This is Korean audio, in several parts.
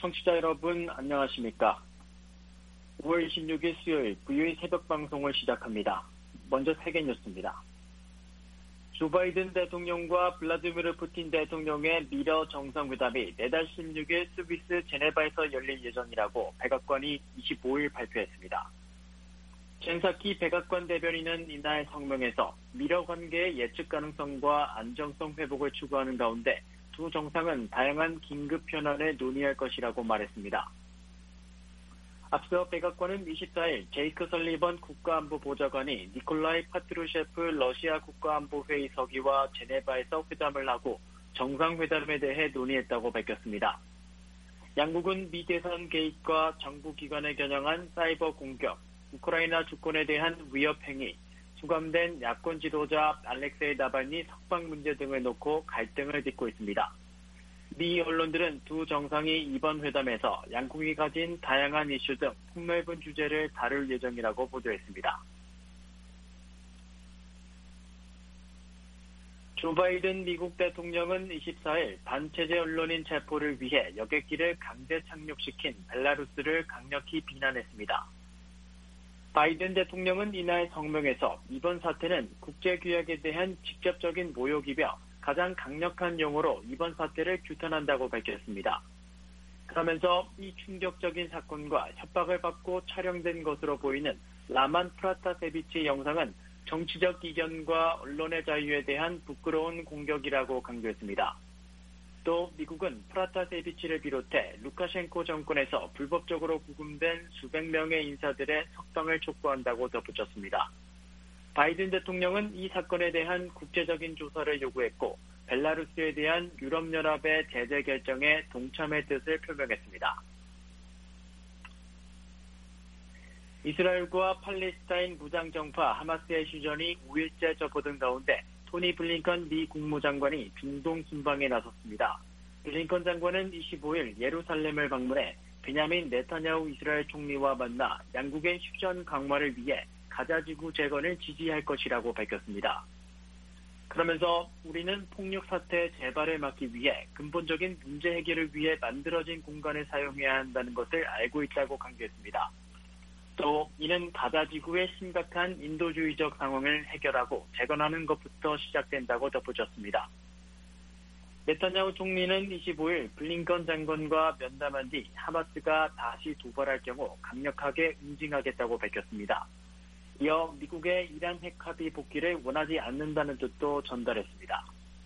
청취자 여러분 안녕하십니까? 5월 26일 수요일 VOE 새벽 방송을 시작합니다. 먼저 세계 뉴스입니다. 조 바이든 대통령과 블라디미르 푸틴 대통령의 미러 정상회담이 내달 16일 스위스 제네바에서 열릴 예정이라고 백악관이 25일 발표했습니다. 젠사키 백악관 대변인은 이날 성명에서 미러 관계의 예측 가능성과 안정성 회복을 추구하는 가운데 두 정상은 다양한 긴급 현안을 논의할 것이라고 말했습니다. 앞서 백악관은 24일 제이크 설리번 국가안보 보좌관이 니콜라이 파트루셰프 러시아 국가안보회의 서기와 제네바에서 회담을 하고 정상회담에 대해 논의했다고 밝혔습니다. 양국은 미 대선 개입과 정부기관에 겨냥한 사이버 공격, 우크라이나 주권에 대한 위협 행위, 수감된 야권 지도자 알렉세이 나발니 석방 문제 등을 놓고 갈등을 빚고 있습니다. 미 언론들은 두 정상이 이번 회담에서 양국이 가진 다양한 이슈 등 폭넓은 주제를 다룰 예정이라고 보도했습니다. 조 바이든 미국 대통령은 24일 반체제 언론인 체포를 위해 여객기를 강제 착륙시킨 벨라루스를 강력히 비난했습니다. 바이든 대통령은 이날 성명에서 이번 사태는 국제규약에 대한 직접적인 모욕이며 가장 강력한 용어로 이번 사태를 규탄한다고 밝혔습니다. 그러면서 이 충격적인 사건과 협박을 받고 촬영된 것으로 보이는 라만 프라타세비치 영상은 정치적 이견과 언론의 자유에 대한 부끄러운 공격이라고 강조했습니다. 또 미국은 프라타세비치를 비롯해 루카셴코 정권에서 불법적으로 구금된 수백 명의 인사들의 석방을 촉구한다고 덧붙였습니다. 바이든 대통령은 이 사건에 대한 국제적인 조사를 요구했고 벨라루스에 대한 유럽연합의 제재 결정에 동참의 뜻을 표명했습니다. 이스라엘과 팔레스타인 무장정파 하마스의 휴전이 5일째 접어든 가운데 토니 블링컨 미 국무장관이 중동 순방에 나섰습니다. 블링컨 장관은 25일 예루살렘을 방문해 베냐민 네타냐후 이스라엘 총리와 만나 양국의 휴전 강화를 위해 가자지구 재건을 지지할 것이라고 밝혔습니다. 그러면서 우리는 폭력 사태 재발을 막기 위해 근본적인 문제 해결을 위해 만들어진 공간을 사용해야 한다는 것을 알고 있다고 강조했습니다. 또 이는 가자지구의 심각한 인도주의적 상황을 해결하고 재건하는 것부터 시작된다고 덧붙였습니다. 네타냐후 총리는 25일 블링컨 장관과 면담한 뒤 하마스가 다시 도발할 경우 강력하게 응징하겠다고 밝혔습니다. 이어 미국의 이란 핵 합의 복귀를 원하지 않는다는 뜻도 전달했습니다.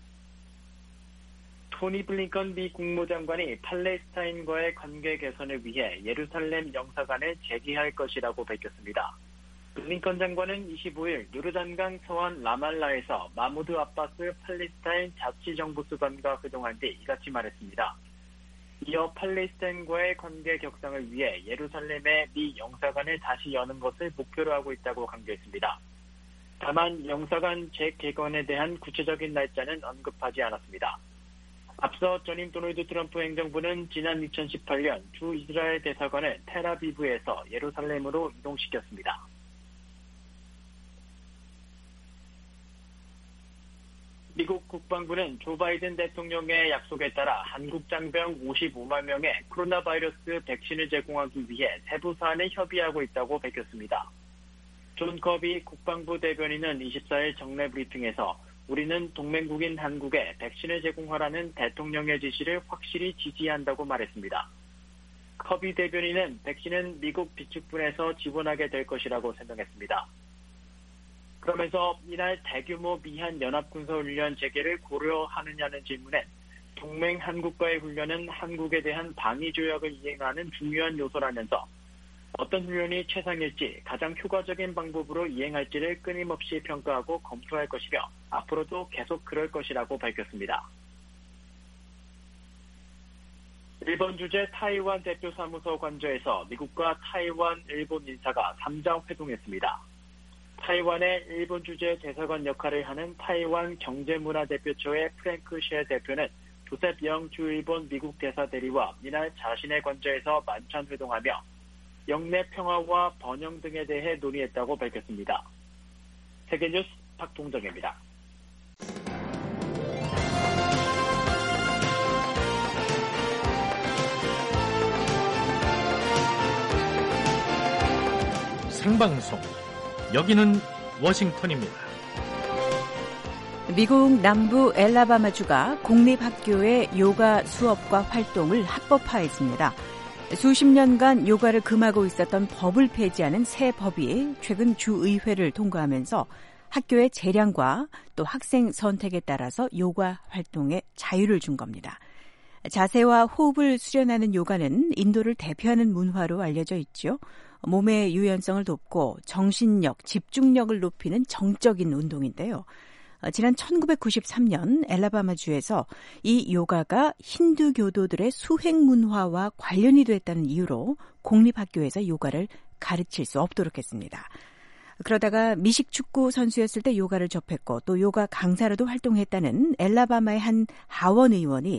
토니 블링컨 미 국무장관이 팔레스타인과의 관계 개선을 위해 예루살렘 영사관을 재개할 것이라고 밝혔습니다. 블링컨 장관은 25일 요르단강 서안 라말라에서 마무드 아바스 팔레스타인 자치정부 수반과 회동한 뒤 이같이 말했습니다. 이어 팔레스타인과의 관계 격상을 위해 예루살렘의 미 영사관을 다시 여는 것을 목표로 하고 있다고 강조했습니다. 다만 영사관 재개관에 대한 구체적인 날짜는 언급하지 않았습니다. 앞서 전임 도널드 트럼프 행정부는 지난 2018년 주 이스라엘 대사관을 텔아비브에서 예루살렘으로 이동시켰습니다. 미국 국방부는 조 바이든 대통령의 약속에 따라 한국 장병 55만 명의 코로나 바이러스 백신을 제공하기 위해 세부 사안에 협의하고 있다고 밝혔습니다. 존 커비 국방부 대변인은 24일 정례 브리핑에서 우리는 동맹국인 한국에 백신을 제공하라는 대통령의 지시를 확실히 지지한다고 말했습니다. 커비 대변인은 백신은 미국 비축분에서 지원하게 될 것이라고 설명했습니다. 그러면서 이날 대규모 미한 연합군사훈련 재개를 고려하느냐는 질문에 동맹 한국과의 훈련은 한국에 대한 방위 조약을 이행하는 중요한 요소라면서 어떤 훈련이 최상일지 가장 효과적인 방법으로 이행할지를 끊임없이 평가하고 검토할 것이며 앞으로도 계속 그럴 것이라고 밝혔습니다. 일본 주재 타이완 대표사무소 관저에서 미국과 타이완, 일본 인사가 3자 회동했습니다. 타이완의 일본 주재 대사관 역할을 하는 타이완 경제문화대표처의 프랭크 셰 대표는 조셉 영 주 일본 미국 대사 대리와 이날 자신의 관저에서 만찬 회동하며 영내 평화와 번영 등에 대해 논의했다고 밝혔습니다. 세계뉴스 박동정입니다. 생방송. 여기는 워싱턴입니다. 미국 남부 엘라바마주가 공립학교의 요가 수업과 활동을 합법화했습니다. 수십 년간 요가를 금하고 있었던 법을 폐지하는 새 법이 최근 주의회를 통과하면서 학교의 재량과 또 학생 선택에 따라서 요가 활동에 자유를 준 겁니다. 자세와 호흡을 수련하는 요가는 인도를 대표하는 문화로 알려져 있죠. 몸의 유연성을 돕고 정신력, 집중력을 높이는 정적인 운동인데요. 지난 1993년 엘라바마주에서 이 요가가 힌두 교도들의 수행 문화와 관련이 됐다는 이유로 공립학교에서 요가를 가르칠 수 없도록 했습니다. 그러다가 미식 축구 선수였을 때 요가를 접했고 또 요가 강사로도 활동했다는 엘라바마의 한 하원 의원이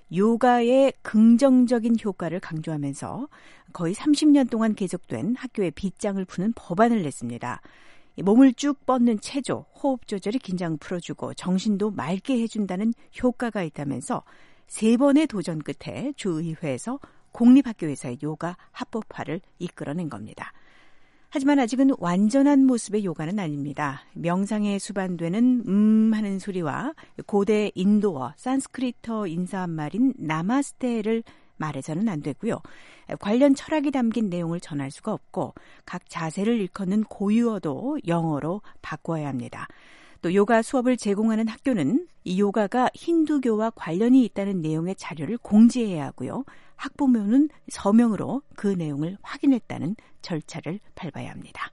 요가의 긍정적인 효과를 강조하면서 거의 30년 동안 계속된 학교의 빗장을 푸는 법안을 냈습니다. 몸을 쭉 뻗는 체조, 호흡 조절이 긴장 풀어주고 정신도 맑게 해준다는 효과가 있다면서 3번의 도전 끝에 주의회에서 공립학교에서의 요가 합법화를 이끌어낸 겁니다. 하지만 아직은 완전한 모습의 요가는 아닙니다. 명상에 수반되는 하는 소리와 고대 인도어, 산스크리트 인사말인 나마스테를 말해서는 안 되고요. 관련 철학이 담긴 내용을 전할 수가 없고 각 자세를 일컫는 고유어도 영어로 바꿔야 합니다. 또 요가 수업을 제공하는 학교는 이 요가가 힌두교와 관련이 있다는 내용의 자료를 공지해야 하고요. 학부모는 서명으로 그 내용을 확인했다는 절차를 밟아야 합니다.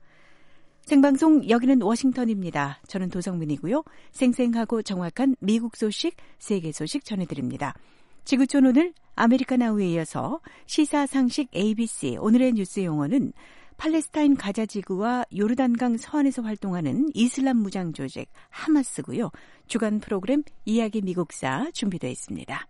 생방송 여기는 워싱턴입니다. 저는 도성민이고요. 생생하고 정확한 미국 소식, 세계 소식 전해드립니다. 지구촌 오늘 아메리칸 아우에 이어서 시사상식 ABC 오늘의 뉴스 용어는 팔레스타인 가자지구와 요르단강 서안에서 활동하는 이슬람 무장 조직 하마스고요. 주간 프로그램 이야기 미국사 준비되어 있습니다.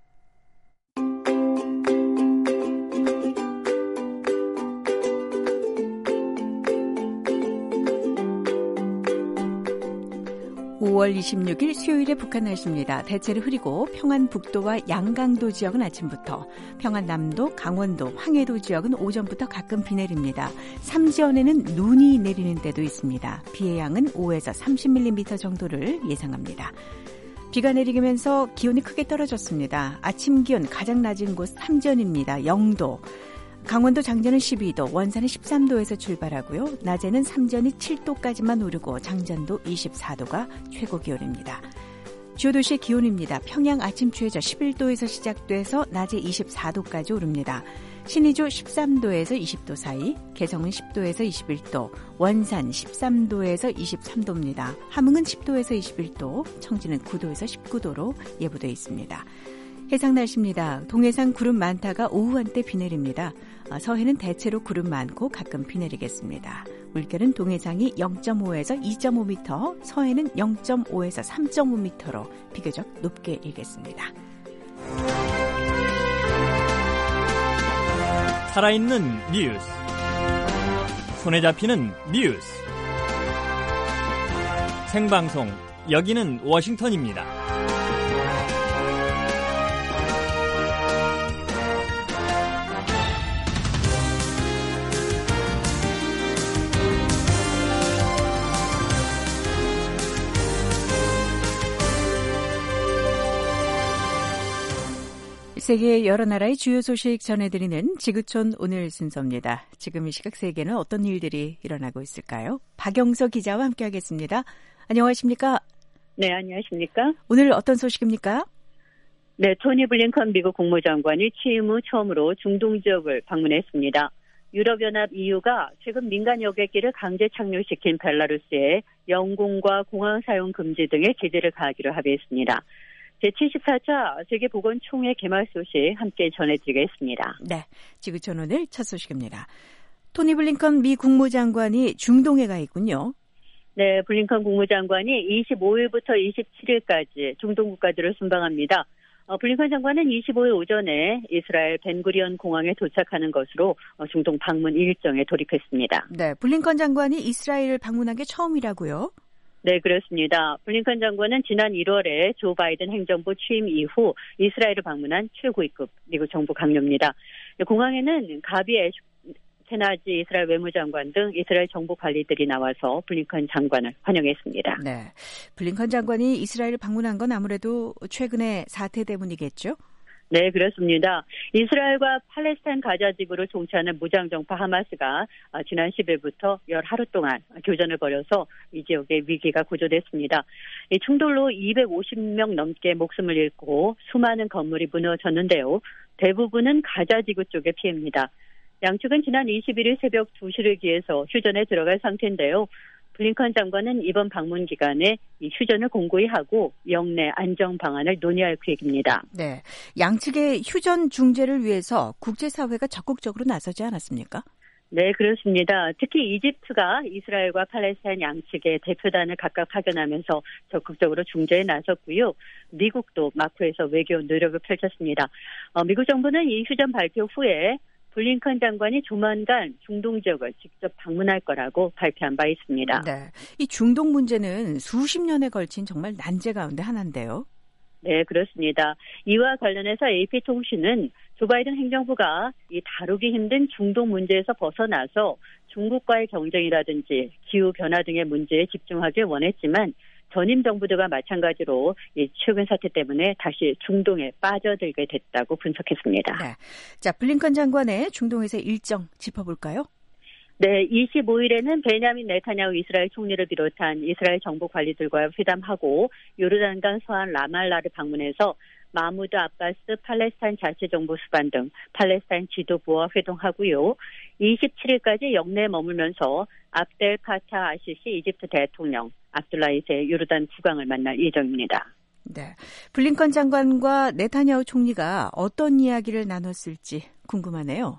5월 26일 수요일에 북한 날씨입니다. 대체로 흐리고 평안북도와 양강도 지역은 아침부터, 평안남도, 강원도, 황해도 지역은 오전부터 가끔 비 내립니다. 삼지연에는 눈이 내리는 때도 있습니다. 비의 양은 5에서 30mm 정도를 예상합니다. 비가 내리면서 기온이 크게 떨어졌습니다. 아침 기온 가장 낮은 곳 삼전입니다. 0도. 강원도 장전은 12도, 원산은 13도에서 출발하고요. 낮에는 삼전이 7도까지만 오르고 장전도 24도가 최고 기온입니다. 주요 도시의 기온입니다. 평양 아침 최저 11도에서 시작돼서 낮에 24도까지 오릅니다. 신의주 13도에서 20도 사이, 개성은 10도에서 21도, 원산 13도에서 23도입니다. 함흥은 10도에서 21도, 청진은 9도에서 19도로 예보되어 있습니다. 해상 날씨입니다. 동해상 구름 많다가 오후 한때 비 내립니다. 서해는 대체로 구름 많고 가끔 비 내리겠습니다. 물결은 동해상이 0.5에서 2.5m, 서해는 0.5에서 3.5m로 비교적 높게 일겠습니다. 살아있는 뉴스, 손에 잡히는 뉴스, 생방송 여기는 워싱턴입니다. 세계 여러 나라의 주요 소식 전해드리는 지구촌 오늘 순서입니다. 지금 이 시각 세계는 어떤 일들이 일어나고 있을까요? 박영서 기자와 함께하겠습니다. 안녕하십니까? 네, 안녕하십니까? 오늘 어떤 소식입니까? 네, 토니 블링컨 미국 국무장관이 취임 후 처음으로 중동 지역을 방문했습니다. 유럽연합 EU가 최근 민간 여객기를 강제 착륙시킨 벨라루스에 영공과 공항 사용 금지 등의 제재를 가하기로 합의했습니다. 제74차 세계보건총회 개막 소식 함께 전해드리겠습니다. 네, 지구촌 오늘 첫 소식입니다. 토니 블링컨 미 국무장관이 중동에 가 있군요. 네, 블링컨 국무장관이 25일부터 27일까지 중동 국가들을 순방합니다. 블링컨 장관은 25일 오전에 이스라엘 벤구리온 공항에 도착하는 것으로 중동 방문 일정에 돌입했습니다. 네, 블링컨 장관이 이스라엘을 방문한 게 처음이라고요? 네, 그렇습니다. 블링컨 장관은 지난 1월에 조 바이든 행정부 취임 이후 이스라엘을 방문한 최고위급 미국 정부 강요입니다. 공항에는 케나지 이스라엘 외무장관 등 이스라엘 정부 관리들이 나와서 블링컨 장관을 환영했습니다. 네, 블링컨 장관이 이스라엘을 방문한 건 아무래도 최근의 사태 때문이겠죠? 네, 그렇습니다. 이스라엘과 팔레스타인 가자 지구를 통치하는 무장정파 하마스가 지난 10일부터 열 하루 동안 교전을 벌여서 이 지역의 위기가 고조됐습니다. 이 충돌로 250명 넘게 목숨을 잃고 수많은 건물이 무너졌는데요. 대부분은 가자 지구 쪽의 피해입니다. 양측은 지난 21일 새벽 2시를 기해서 휴전에 들어갈 상태인데요. 블링컨 장관은 이번 방문 기간에 이 휴전을 공고히 하고 영내 안정 방안을 논의할 계획입니다. 네, 양측의 휴전 중재를 위해서 국제사회가 적극적으로 나서지 않았습니까? 네, 그렇습니다. 특히 이집트가 이스라엘과 팔레스타인 양측의 대표단을 각각 파견하면서 적극적으로 중재에 나섰고요. 미국도 마크에서 외교 노력을 펼쳤습니다. 미국 정부는 이 휴전 발표 후에 블링컨 장관이 조만간 중동 지역을 직접 방문할 거라고 발표한 바 있습니다. 네, 이 중동 문제는 수십 년에 걸친 정말 난제 가운데 하나인데요. 네, 그렇습니다. 이와 관련해서 AP통신은 조 바이든 행정부가 이 다루기 힘든 중동 문제에서 벗어나서 중국과의 경쟁이라든지 기후변화 등의 문제에 집중하길 원했지만 전임 정부들과 마찬가지로 이 최근 사태 때문에 다시 중동에 빠져들게 됐다고 분석했습니다. 네. 자, 블링컨 장관의 중동에서의 일정 짚어볼까요? 네, 25일에는 베냐민 네타냐후 이스라엘 총리를 비롯한 이스라엘 정부 관리들과 회담하고 요르단강 서안 라말라를 방문해서 마무드 아바스 팔레스타인 자치정부 수반 등 팔레스타인 지도부와 회동하고요. 27일까지 영내에 머물면서 압델 파타 아시시 이집트 대통령, 압둘라 2세 요르단 국왕을 만날 예정입니다. 네, 블링컨 장관과 네타냐후 총리가 어떤 이야기를 나눴을지 궁금하네요.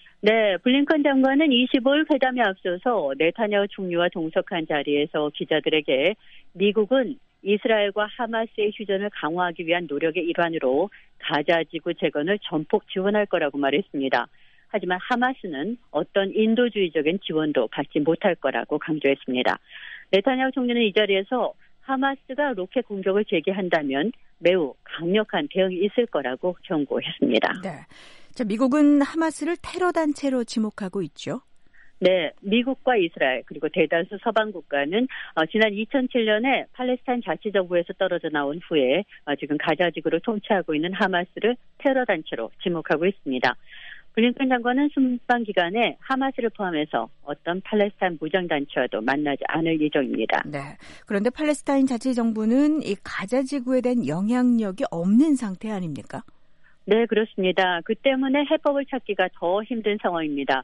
네, 블링컨 장관은 25일 회담에 앞서서 네타냐후 총리와 동석한 자리에서 기자들에게 미국은 이스라엘과 하마스의 휴전을 강화하기 위한 노력의 일환으로 가자 지구 재건을 전폭 지원할 거라고 말했습니다. 하지만 하마스는 어떤 인도주의적인 지원도 받지 못할 거라고 강조했습니다. 네타냐후 총리는 이 자리에서 하마스가 로켓 공격을 재개한다면 매우 강력한 대응이 있을 거라고 경고했습니다. 네. 자, 미국은 하마스를 테러 단체로 지목하고 있죠. 네, 미국과 이스라엘 그리고 대다수 서방 국가는 지난 2007년에 팔레스타인 자치정부에서 떨어져 나온 후에 지금 가자 지구를 통치하고 있는 하마스를 테러 단체로 지목하고 있습니다. 블링컨 장관은 순방 기간에 하마스를 포함해서 어떤 팔레스타인 무장단체와도 만나지 않을 예정입니다. 네. 그런데 팔레스타인 자치정부는 이 가자 지구에 대한 영향력이 없는 상태 아닙니까? 네, 그렇습니다. 그 때문에 해법을 찾기가 더 힘든 상황입니다.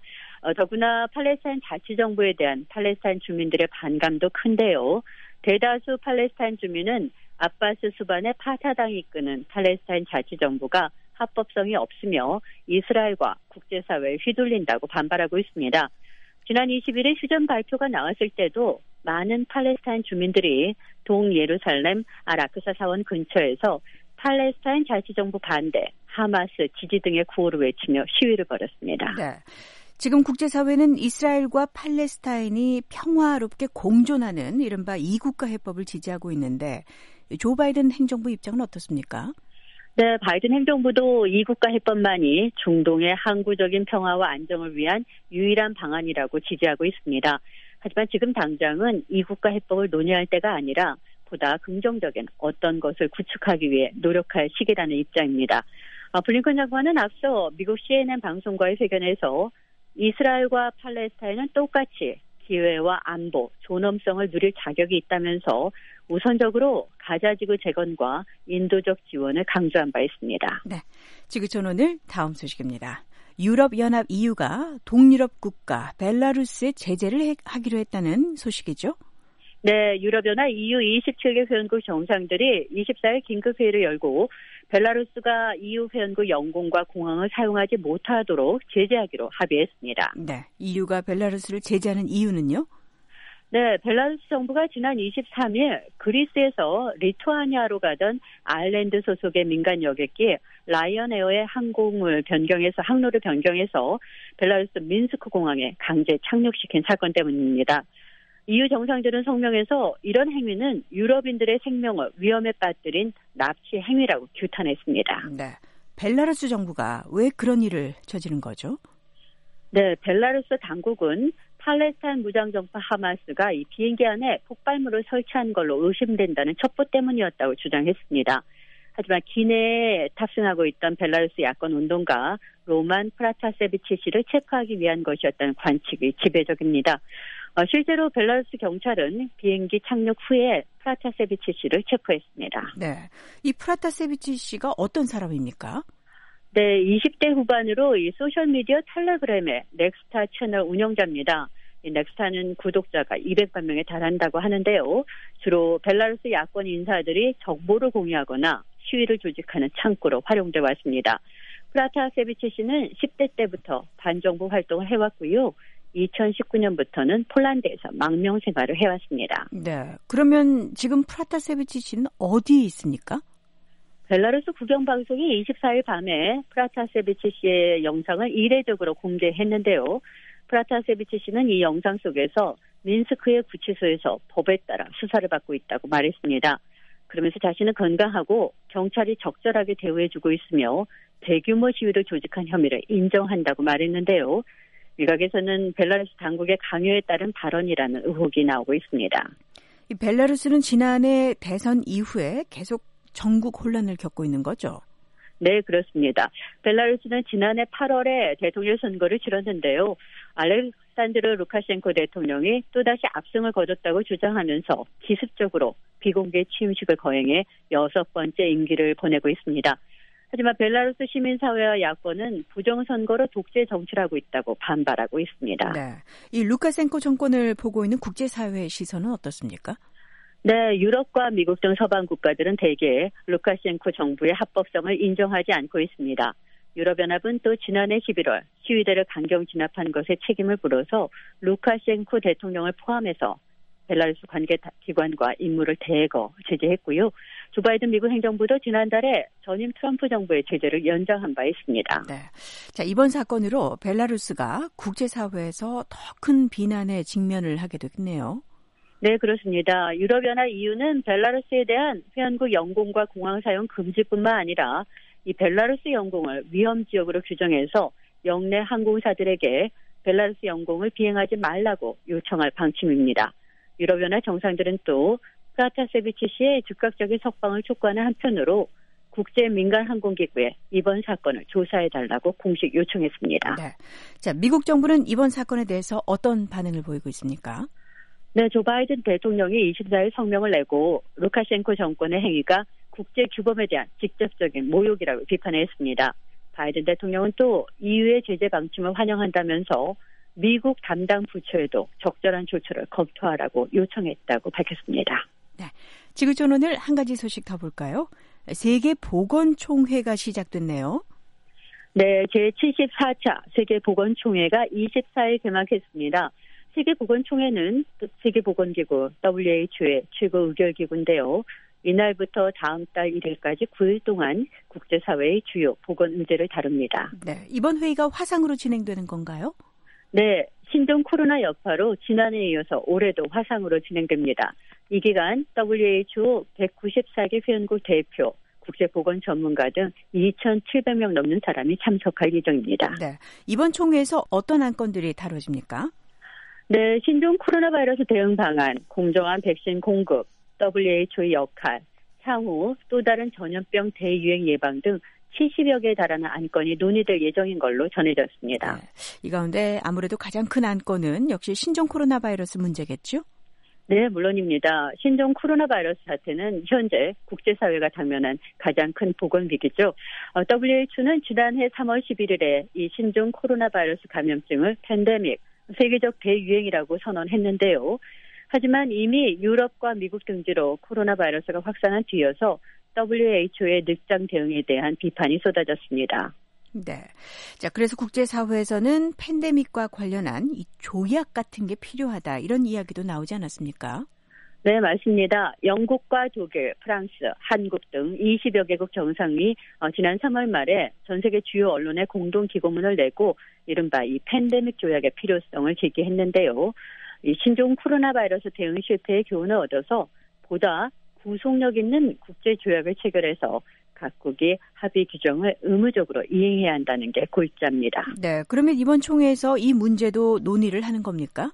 더구나 팔레스타인 자치정부에 대한 팔레스타인 주민들의 반감도 큰데요. 대다수 팔레스타인 주민은 아바스 수반의 파타당이 이끄는 팔레스타인 자치정부가 합법성이 없으며 이스라엘과 국제사회에 휘둘린다고 반발하고 있습니다. 지난 21일 휴전 발표가 나왔을 때도 많은 팔레스타인 주민들이 동예루살렘 알-아크사 사원 근처에서 팔레스타인 자치정부 반대, 하마스 지지 등의 구호를 외치며 시위를 벌였습니다. 네. 지금 국제사회는 이스라엘과 팔레스타인이 평화롭게 공존하는 이른바 이국가 해법을 지지하고 있는데 조 바이든 행정부 입장은 어떻습니까? 네, 바이든 행정부도 이국가 해법만이 중동의 항구적인 평화와 안정을 위한 유일한 방안이라고 지지하고 있습니다. 하지만 지금 당장은 이국가 해법을 논의할 때가 아니라 보다 긍정적인 어떤 것을 구축하기 위해 노력할 시기라는 입장입니다. 블링컨 장관은 앞서 미국 CNN 방송과의 회견에서 이스라엘과 팔레스타인은 똑같이 기회와 안보, 존엄성을 누릴 자격이 있다면서 우선적으로 가자지구 재건과 인도적 지원을 강조한 바 있습니다. 네, 지구촌 오늘 다음 소식입니다. 유럽연합 EU가 동유럽 국가 벨라루스에 제재를 하기로 했다는 소식이죠? 네, 유럽연합 EU 27개 회원국 정상들이 24일 긴급회의를 열고 벨라루스가 EU 회원국 영공과 공항을 사용하지 못하도록 제재하기로 합의했습니다. 네, EU가 벨라루스를 제재하는 이유는요? 네, 벨라루스 정부가 지난 23일 그리스에서 리투아니아로 가던 아일랜드 소속의 민간 여객기 라이언에어의 항로를 변경해서 벨라루스 민스크 공항에 강제 착륙시킨 사건 때문입니다. EU 정상들은 성명에서 이런 행위는 유럽인들의 생명을 위험에 빠뜨린 납치 행위라고 규탄했습니다. 네, 벨라루스 정부가 왜 그런 일을 저지른 거죠? 네, 벨라루스 당국은 팔레스타인 무장정파 하마스가 이 비행기 안에 폭발물을 설치한 걸로 의심된다는 첩보 때문이었다고 주장했습니다. 하지만 기내에 탑승하고 있던 벨라루스 야권 운동가 로만 프라타세비치 씨를 체포하기 위한 것이었다는 관측이 지배적입니다. 실제로 벨라루스 경찰은 비행기 착륙 후에 프라타세비치 씨를 체포했습니다. 네, 이 프라타세비치 씨가 어떤 사람입니까? 네, 20대 후반으로 이 소셜미디어 텔레그램의 넥스타 채널 운영자입니다. 이 넥스타는 구독자가 200만 명에 달한다고 하는데요. 주로 벨라루스 야권 인사들이 정보를 공유하거나 시위를 조직하는 창구로 활용돼 왔습니다. 프라타세비치 씨는 10대 때부터 반정부 활동을 해왔고요. 2019년부터는 폴란드에서 망명 생활을 해왔습니다. 네, 그러면 지금 프라타세비치 씨는 어디에 있습니까? 벨라루스 국영방송이 24일 밤에 프라타세비치 씨의 영상을 이례적으로 공개했는데요. 프라타세비치 씨는 이 영상 속에서 민스크의 구치소에서 법에 따라 수사를 받고 있다고 말했습니다. 그러면서 자신은 건강하고 경찰이 적절하게 대우해주고 있으며 대규모 시위를 조직한 혐의를 인정한다고 말했는데요. 일각에서는 벨라루스 당국의 강요에 따른 발언이라는 의혹이 나오고 있습니다. 이 벨라루스는 지난해 대선 이후에 계속 전국 혼란을 겪고 있는 거죠? 네, 그렇습니다. 벨라루스는 지난해 8월에 대통령 선거를 치렀는데요. 알렉산드르 루카셴코 대통령이 또다시 압승을 거뒀다고 주장하면서 기습적으로 비공개 취임식을 거행해 6번째 임기를 보내고 있습니다. 하지만 벨라루스 시민사회와 야권은 부정선거로 독재 정치를 하고 있다고 반발하고 있습니다. 네, 이 루카셴코 정권을 보고 있는 국제사회의 시선은 어떻습니까? 네, 유럽과 미국 등 서방 국가들은 대개 루카셴코 정부의 합법성을 인정하지 않고 있습니다. 유럽연합은 또 지난해 11월 시위대를 강경 진압한 것에 책임을 물어서 루카셴코 대통령을 포함해서 벨라루스 관계기관과 임무를 대거 제재했고요. 조 바이든 미국 행정부도 지난달에 전임 트럼프 정부의 제재를 연장한 바 있습니다. 네, 자, 이번 사건으로 벨라루스가 국제사회에서 더 큰 비난에 직면을 하게 됐네요. 네, 그렇습니다. 유럽연합 EU는 벨라루스에 대한 회원국 영공과 공항 사용 금지뿐만 아니라 이 벨라루스 영공을 위험 지역으로 규정해서 영내 항공사들에게 벨라루스 영공을 비행하지 말라고 요청할 방침입니다. 유럽연합 정상들은 또 프라타세비치 씨의 즉각적인 석방을 촉구하는 한편으로 국제민간항공기구에 이번 사건을 조사해달라고 공식 요청했습니다. 네, 자, 미국 정부는 이번 사건에 대해서 어떤 반응을 보이고 있습니까? 네, 조 바이든 대통령이 24일 성명을 내고 루카셴코 정권의 행위가 국제규범에 대한 직접적인 모욕이라고 비판했습니다. 바이든 대통령은 또 EU의 제재 방침을 환영한다면서 미국 담당 부처에도 적절한 조처를 검토하라고 요청했다고 밝혔습니다. 네, 지구촌 오늘 한 가지 소식 더 볼까요? 세계보건총회가 시작됐네요. 네, 제74차 세계보건총회가 24일 개막했습니다. 세계보건총회는 세계보건기구 WHO의 최고 의결기구인데요. 이날부터 다음 달 1일까지 9일 동안 국제사회의 주요 보건 의제를 다룹니다. 네, 이번 회의가 화상으로 진행되는 건가요? 네, 신종 코로나 여파로 지난해에 이어서 올해도 화상으로 진행됩니다. 이 기간 WHO 194개 회원국 대표, 국제보건 전문가 등 2,700명 넘는 사람이 참석할 예정입니다. 네, 이번 총회에서 어떤 안건들이 다뤄집니까? 네, 신종 코로나 바이러스 대응 방안, 공정한 백신 공급, WHO의 역할, 향후 또 다른 전염병 대유행 예방 등 70여 개에 달하는 안건이 논의될 예정인 걸로 전해졌습니다. 네, 이 가운데 아무래도 가장 큰 안건은 역시 신종 코로나 바이러스 문제겠죠? 네, 물론입니다. 신종 코로나 바이러스 사태는 현재 국제사회가 당면한 가장 큰 보건 위기죠. WHO는 지난해 3월 11일에 이 신종 코로나 바이러스 감염증을 팬데믹, 세계적 대유행이라고 선언했는데요. 하지만 이미 유럽과 미국 등지로 코로나 바이러스가 확산한 뒤여서 WHO의 늦장 대응에 대한 비판이 쏟아졌습니다. 네. 자, 그래서 국제사회에서는 팬데믹과 관련한 이 조약 같은 게 필요하다, 이런 이야기도 나오지 않았습니까? 네, 맞습니다. 영국과 독일, 프랑스, 한국 등 20여 개국 정상이 지난 3월 말에 전 세계 주요 언론에 공동 기고문을 내고 이른바 이 팬데믹 조약의 필요성을 제기했는데요. 이 신종 코로나 바이러스 대응 실패의 교훈을 얻어서 보다 구속력 있는 국제 조약을 체결해서 각국이 합의 규정을 의무적으로 이행해야 한다는 게 골자입니다. 네, 그러면 이번 총회에서 이 문제도 논의를 하는 겁니까?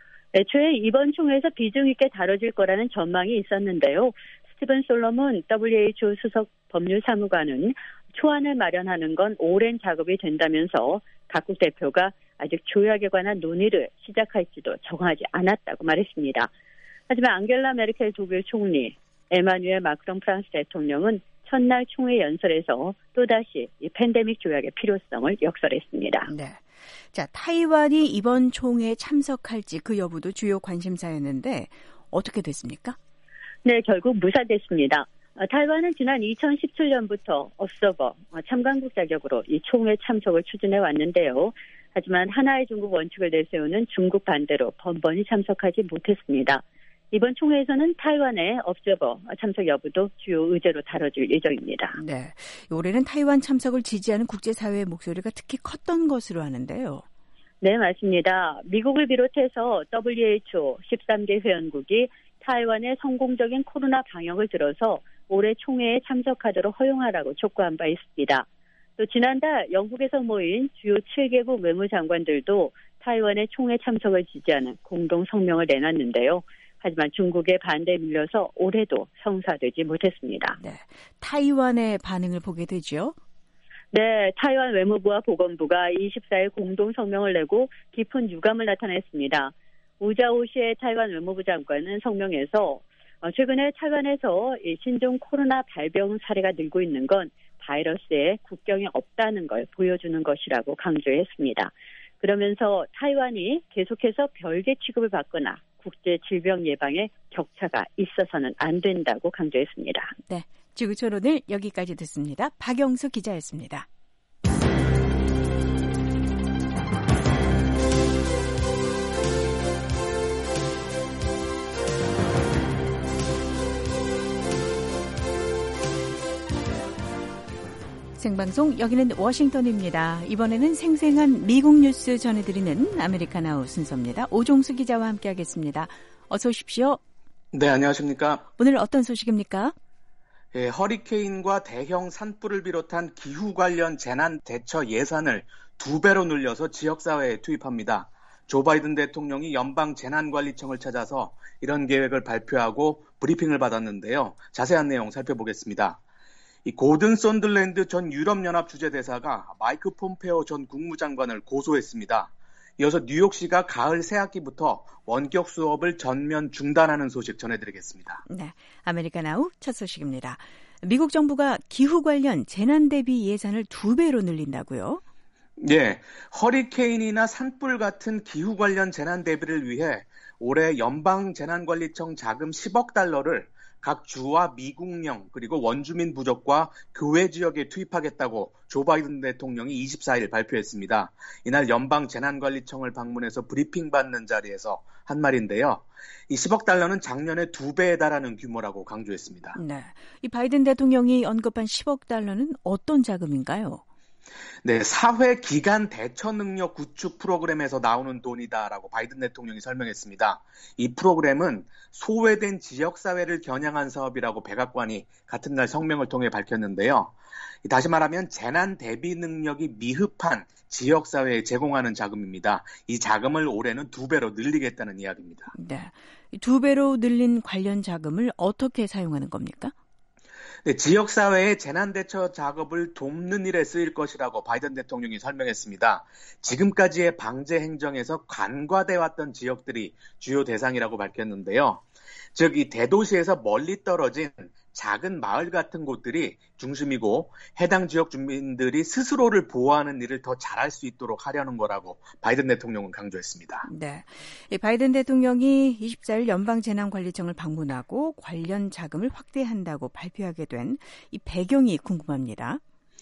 애초에 이번 총회에서 비중 있게 다뤄질 거라는 전망이 있었는데요. 스티븐 솔로몬 WHO 수석 법률사무관은 초안을 마련하는 건 오랜 작업이 된다면서 각국 대표가 아직 조약에 관한 논의를 시작할지도 정하지 않았다고 말했습니다. 하지만 앙겔라 메르켈 독일 총리, 에마뉴엘 마크롱 프랑스 대통령은 첫날 총회 연설에서 또다시 이 팬데믹 조약의 필요성을 역설했습니다. 네. 자, 타이완이 이번 총회에 참석할지 그 여부도 주요 관심사였는데 어떻게 됐습니까? 네, 결국 무산됐습니다. 타이완은 지난 2017년부터 observer, 참관국 자격으로 이 총회 참석을 추진해 왔는데요. 하지만 하나의 중국 원칙을 내세우는 중국 반대로 번번이 참석하지 못했습니다. 이번 총회에서는 타이완의 observer 참석 여부도 주요 의제로 다뤄질 예정입니다. 네, 올해는 타이완 참석을 지지하는 국제사회의 목소리가 특히 컸던 것으로 아는데요. 네, 맞습니다. 미국을 비롯해서 WHO 13개 회원국이 타이완의 성공적인 코로나 방역을 들어서 올해 총회에 참석하도록 허용하라고 촉구한 바 있습니다. 또 지난달 영국에서 모인 주요 7개국 외무장관들도 타이완의 총회 참석을 지지하는 공동 성명을 내놨는데요. 하지만 중국의 반대에 밀려서 올해도 성사되지 못했습니다. 네, 타이완의 반응을 보게 되죠. 네, 타이완 외무부와 보건부가 24일 공동 성명을 내고 깊은 유감을 나타냈습니다. 우자오시의 타이완 외무부 장관은 성명에서 최근에 타이완에서 신종 코로나 발병 사례가 늘고 있는 건 바이러스에 국경이 없다는 걸 보여주는 것이라고 강조했습니다. 그러면서 타이완이 계속해서 별개 취급을 받거나 국제 질병 예방에 격차가 있어서는 안 된다고 강조했습니다. 네, 지구촌 오늘 여기까지 듣습니다. 박영수 기자였습니다. 생방송 여기는 워싱턴입니다. 이번에는 생생한 미국 뉴스 전해드리는 아메리카나우 순서입니다. 오종수 기자와 함께하겠습니다. 어서 오십시오. 네, 안녕하십니까. 오늘 어떤 소식입니까? 예, 허리케인과 대형 산불을 비롯한 기후 관련 재난 대처 예산을 2배로 늘려서 지역사회에 투입합니다. 조 바이든 대통령이 연방재난관리청을 찾아서 이런 계획을 발표하고 브리핑을 받았는데요. 자세한 내용 살펴보겠습니다. 이 고든 썬들랜드 전 유럽연합 주재대사가 마이크 폼페오 전 국무장관을 고소했습니다. 이어서 뉴욕시가 가을 새학기부터 원격 수업을 전면 중단하는 소식 전해드리겠습니다. 네, 아메리카나우 첫 소식입니다. 미국 정부가 기후 관련 재난 대비 예산을 2배로 늘린다고요? 네, 허리케인이나 산불 같은 기후 관련 재난 대비를 위해 올해 연방재난관리청 자금 10억 달러를 각 주와 미국령 그리고 원주민 부족과 교외 지역에 투입하겠다고 조 바이든 대통령이 24일 발표했습니다. 이날 연방재난관리청을 방문해서 브리핑 받는 자리에서 한 말인데요. 이 10억 달러는 작년에 2배에 달하는 규모라고 강조했습니다. 네, 이 바이든 대통령이 언급한 10억 달러는 어떤 자금인가요? 네, 사회 기간 대처 능력 구축 프로그램에서 나오는 돈이다라고 바이든 대통령이 설명했습니다. 이 프로그램은 소외된 지역사회를 겨냥한 사업이라고 백악관이 같은 날 성명을 통해 밝혔는데요. 다시 말하면 재난 대비 능력이 미흡한 지역사회에 제공하는 자금입니다. 이 자금을 올해는 2배로 늘리겠다는 이야기입니다. 네, 2배로 늘린 관련 자금을 어떻게 사용하는 겁니까? 네, 지역사회의 재난대처 작업을 돕는 일에 쓰일 것이라고 바이든 대통령이 설명했습니다. 지금까지의 방제 행정에서 간과돼 왔던 지역들이 주요 대상이라고 밝혔는데요. 즉, 이 대도시에서 멀리 떨어진 작은 마을 같은 곳들이 중심이고 해당 지역 주민들이 스스로를 보호하는 일을 더 잘할 수 있도록 하려는 거라고 바이든 대통령은 강조했습니다. 네, 바이든 대통령이 24일 연방재난관리청을 방문하고 관련 자금을 확대한다고 발표하게 된 이 배경이 궁금합니다.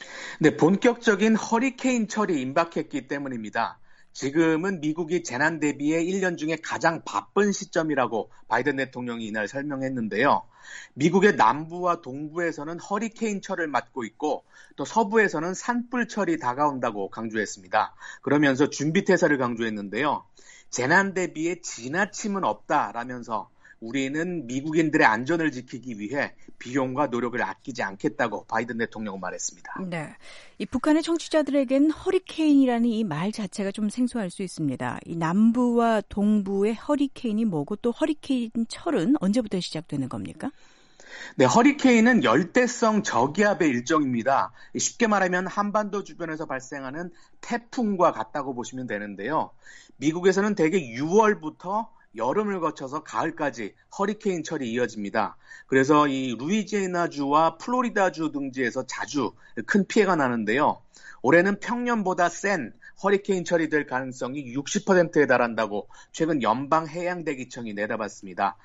네, 본격적인 허리케인철이 임박했기 때문입니다. 지금은 미국이 재난 대비에 1년 중에 가장 바쁜 시점이라고 바이든 대통령이 이날 설명했는데요. 미국의 남부와 동부에서는 허리케인철을 맞고 있고 또 서부에서는 산불철이 다가온다고 강조했습니다. 그러면서 준비태세를 강조했는데요. 재난 대비에 지나침은 없다라면서 우리는 미국인들의 안전을 지키기 위해 비용과 노력을 아끼지 않겠다고 바이든 대통령은 말했습니다. 네, 이 북한의 청취자들에겐 허리케인이라는 이 말 자체가 좀 생소할 수 있습니다. 이 남부와 동부의 허리케인이 뭐고 또 허리케인 철은 언제부터 시작되는 겁니까? 네, 허리케인은 열대성 저기압의 일종입니다. 쉽게 말하면 한반도 주변에서 발생하는 태풍과 같다고 보시면 되는데요. 미국에서는 대개 6월부터 여름을 거쳐서 가을까지 허리케인철이 이어집니다. 그래서 이 루이지애나주와 플로리다주 등지에서 자주 큰 피해가 나는데요. 올해는 평년보다 센 허리케인철이 될 가능성이 60%에 달한다고 최근 연방해양대기청이 내다봤습니다.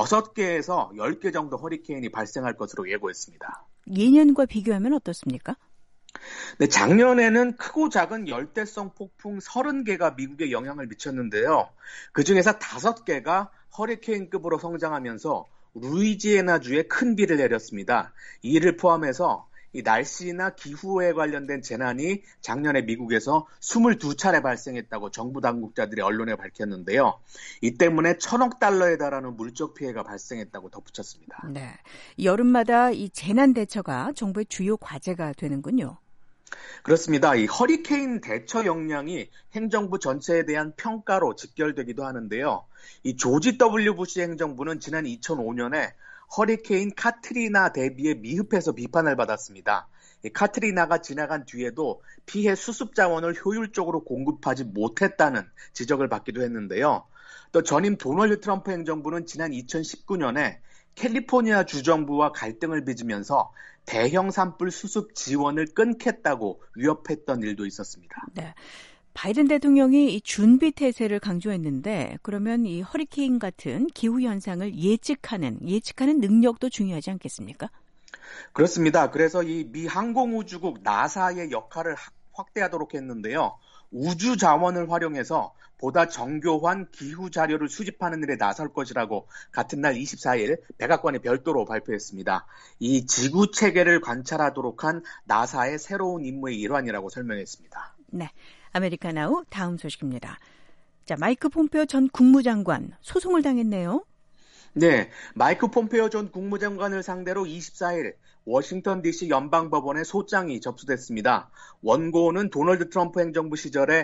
6개에서 10개 정도 허리케인이 발생할 것으로 예고했습니다. 예년과 비교하면 어떻습니까? 네, 작년에는 크고 작은 열대성 폭풍 30개가 미국에 영향을 미쳤는데요. 그중에서 5개가 허리케인급으로 성장하면서 루이지애나주에 큰 비를 내렸습니다. 이를 포함해서 이 날씨나 기후에 관련된 재난이 작년에 미국에서 22차례 발생했다고 정부 당국자들이 언론에 밝혔는데요. 이 때문에 1,000억 달러에 달하는 물적 피해가 발생했다고 덧붙였습니다. 네, 여름마다 이 재난 대처가 정부의 주요 과제가 되는군요. 그렇습니다. 이 허리케인 대처 역량이 행정부 전체에 대한 평가로 직결되기도 하는데요. 이 조지 W. 부시 행정부는 지난 2005년에 허리케인 카트리나 대비에 미흡해서 비판을 받았습니다. 이 카트리나가 지나간 뒤에도 피해 수습 자원을 효율적으로 공급하지 못했다는 지적을 받기도 했는데요. 또 전임 도널드 트럼프 행정부는 지난 2019년에 캘리포니아 주정부와 갈등을 빚으면서 대형 산불 수습 지원을 끊겠다고 위협했던 일도 있었습니다. 네. 바이든 대통령이 이 준비 태세를 강조했는데 그러면 이 허리케인 같은 기후 현상을 예측하는 능력도 중요하지 않겠습니까? 그렇습니다. 그래서 이 미 항공우주국 나사의 역할을 확대하도록 했는데요. 우주 자원을 활용해서 보다 정교한 기후 자료를 수집하는 일에 나설 것이라고 같은 날 24일 백악관이 별도로 발표했습니다. 이 지구 체계를 관찰하도록 한 나사의 새로운 임무의 일환이라고 설명했습니다. 네, 아메리카나우 다음 소식입니다. 자, 마이크 폼페오 전 국무장관 소송을 당했네요. 네, 마이크 폼페오 전 국무장관을 상대로 24일 워싱턴 DC 연방법원에 소장이 접수됐습니다. 원고는 도널드 트럼프 행정부 시절에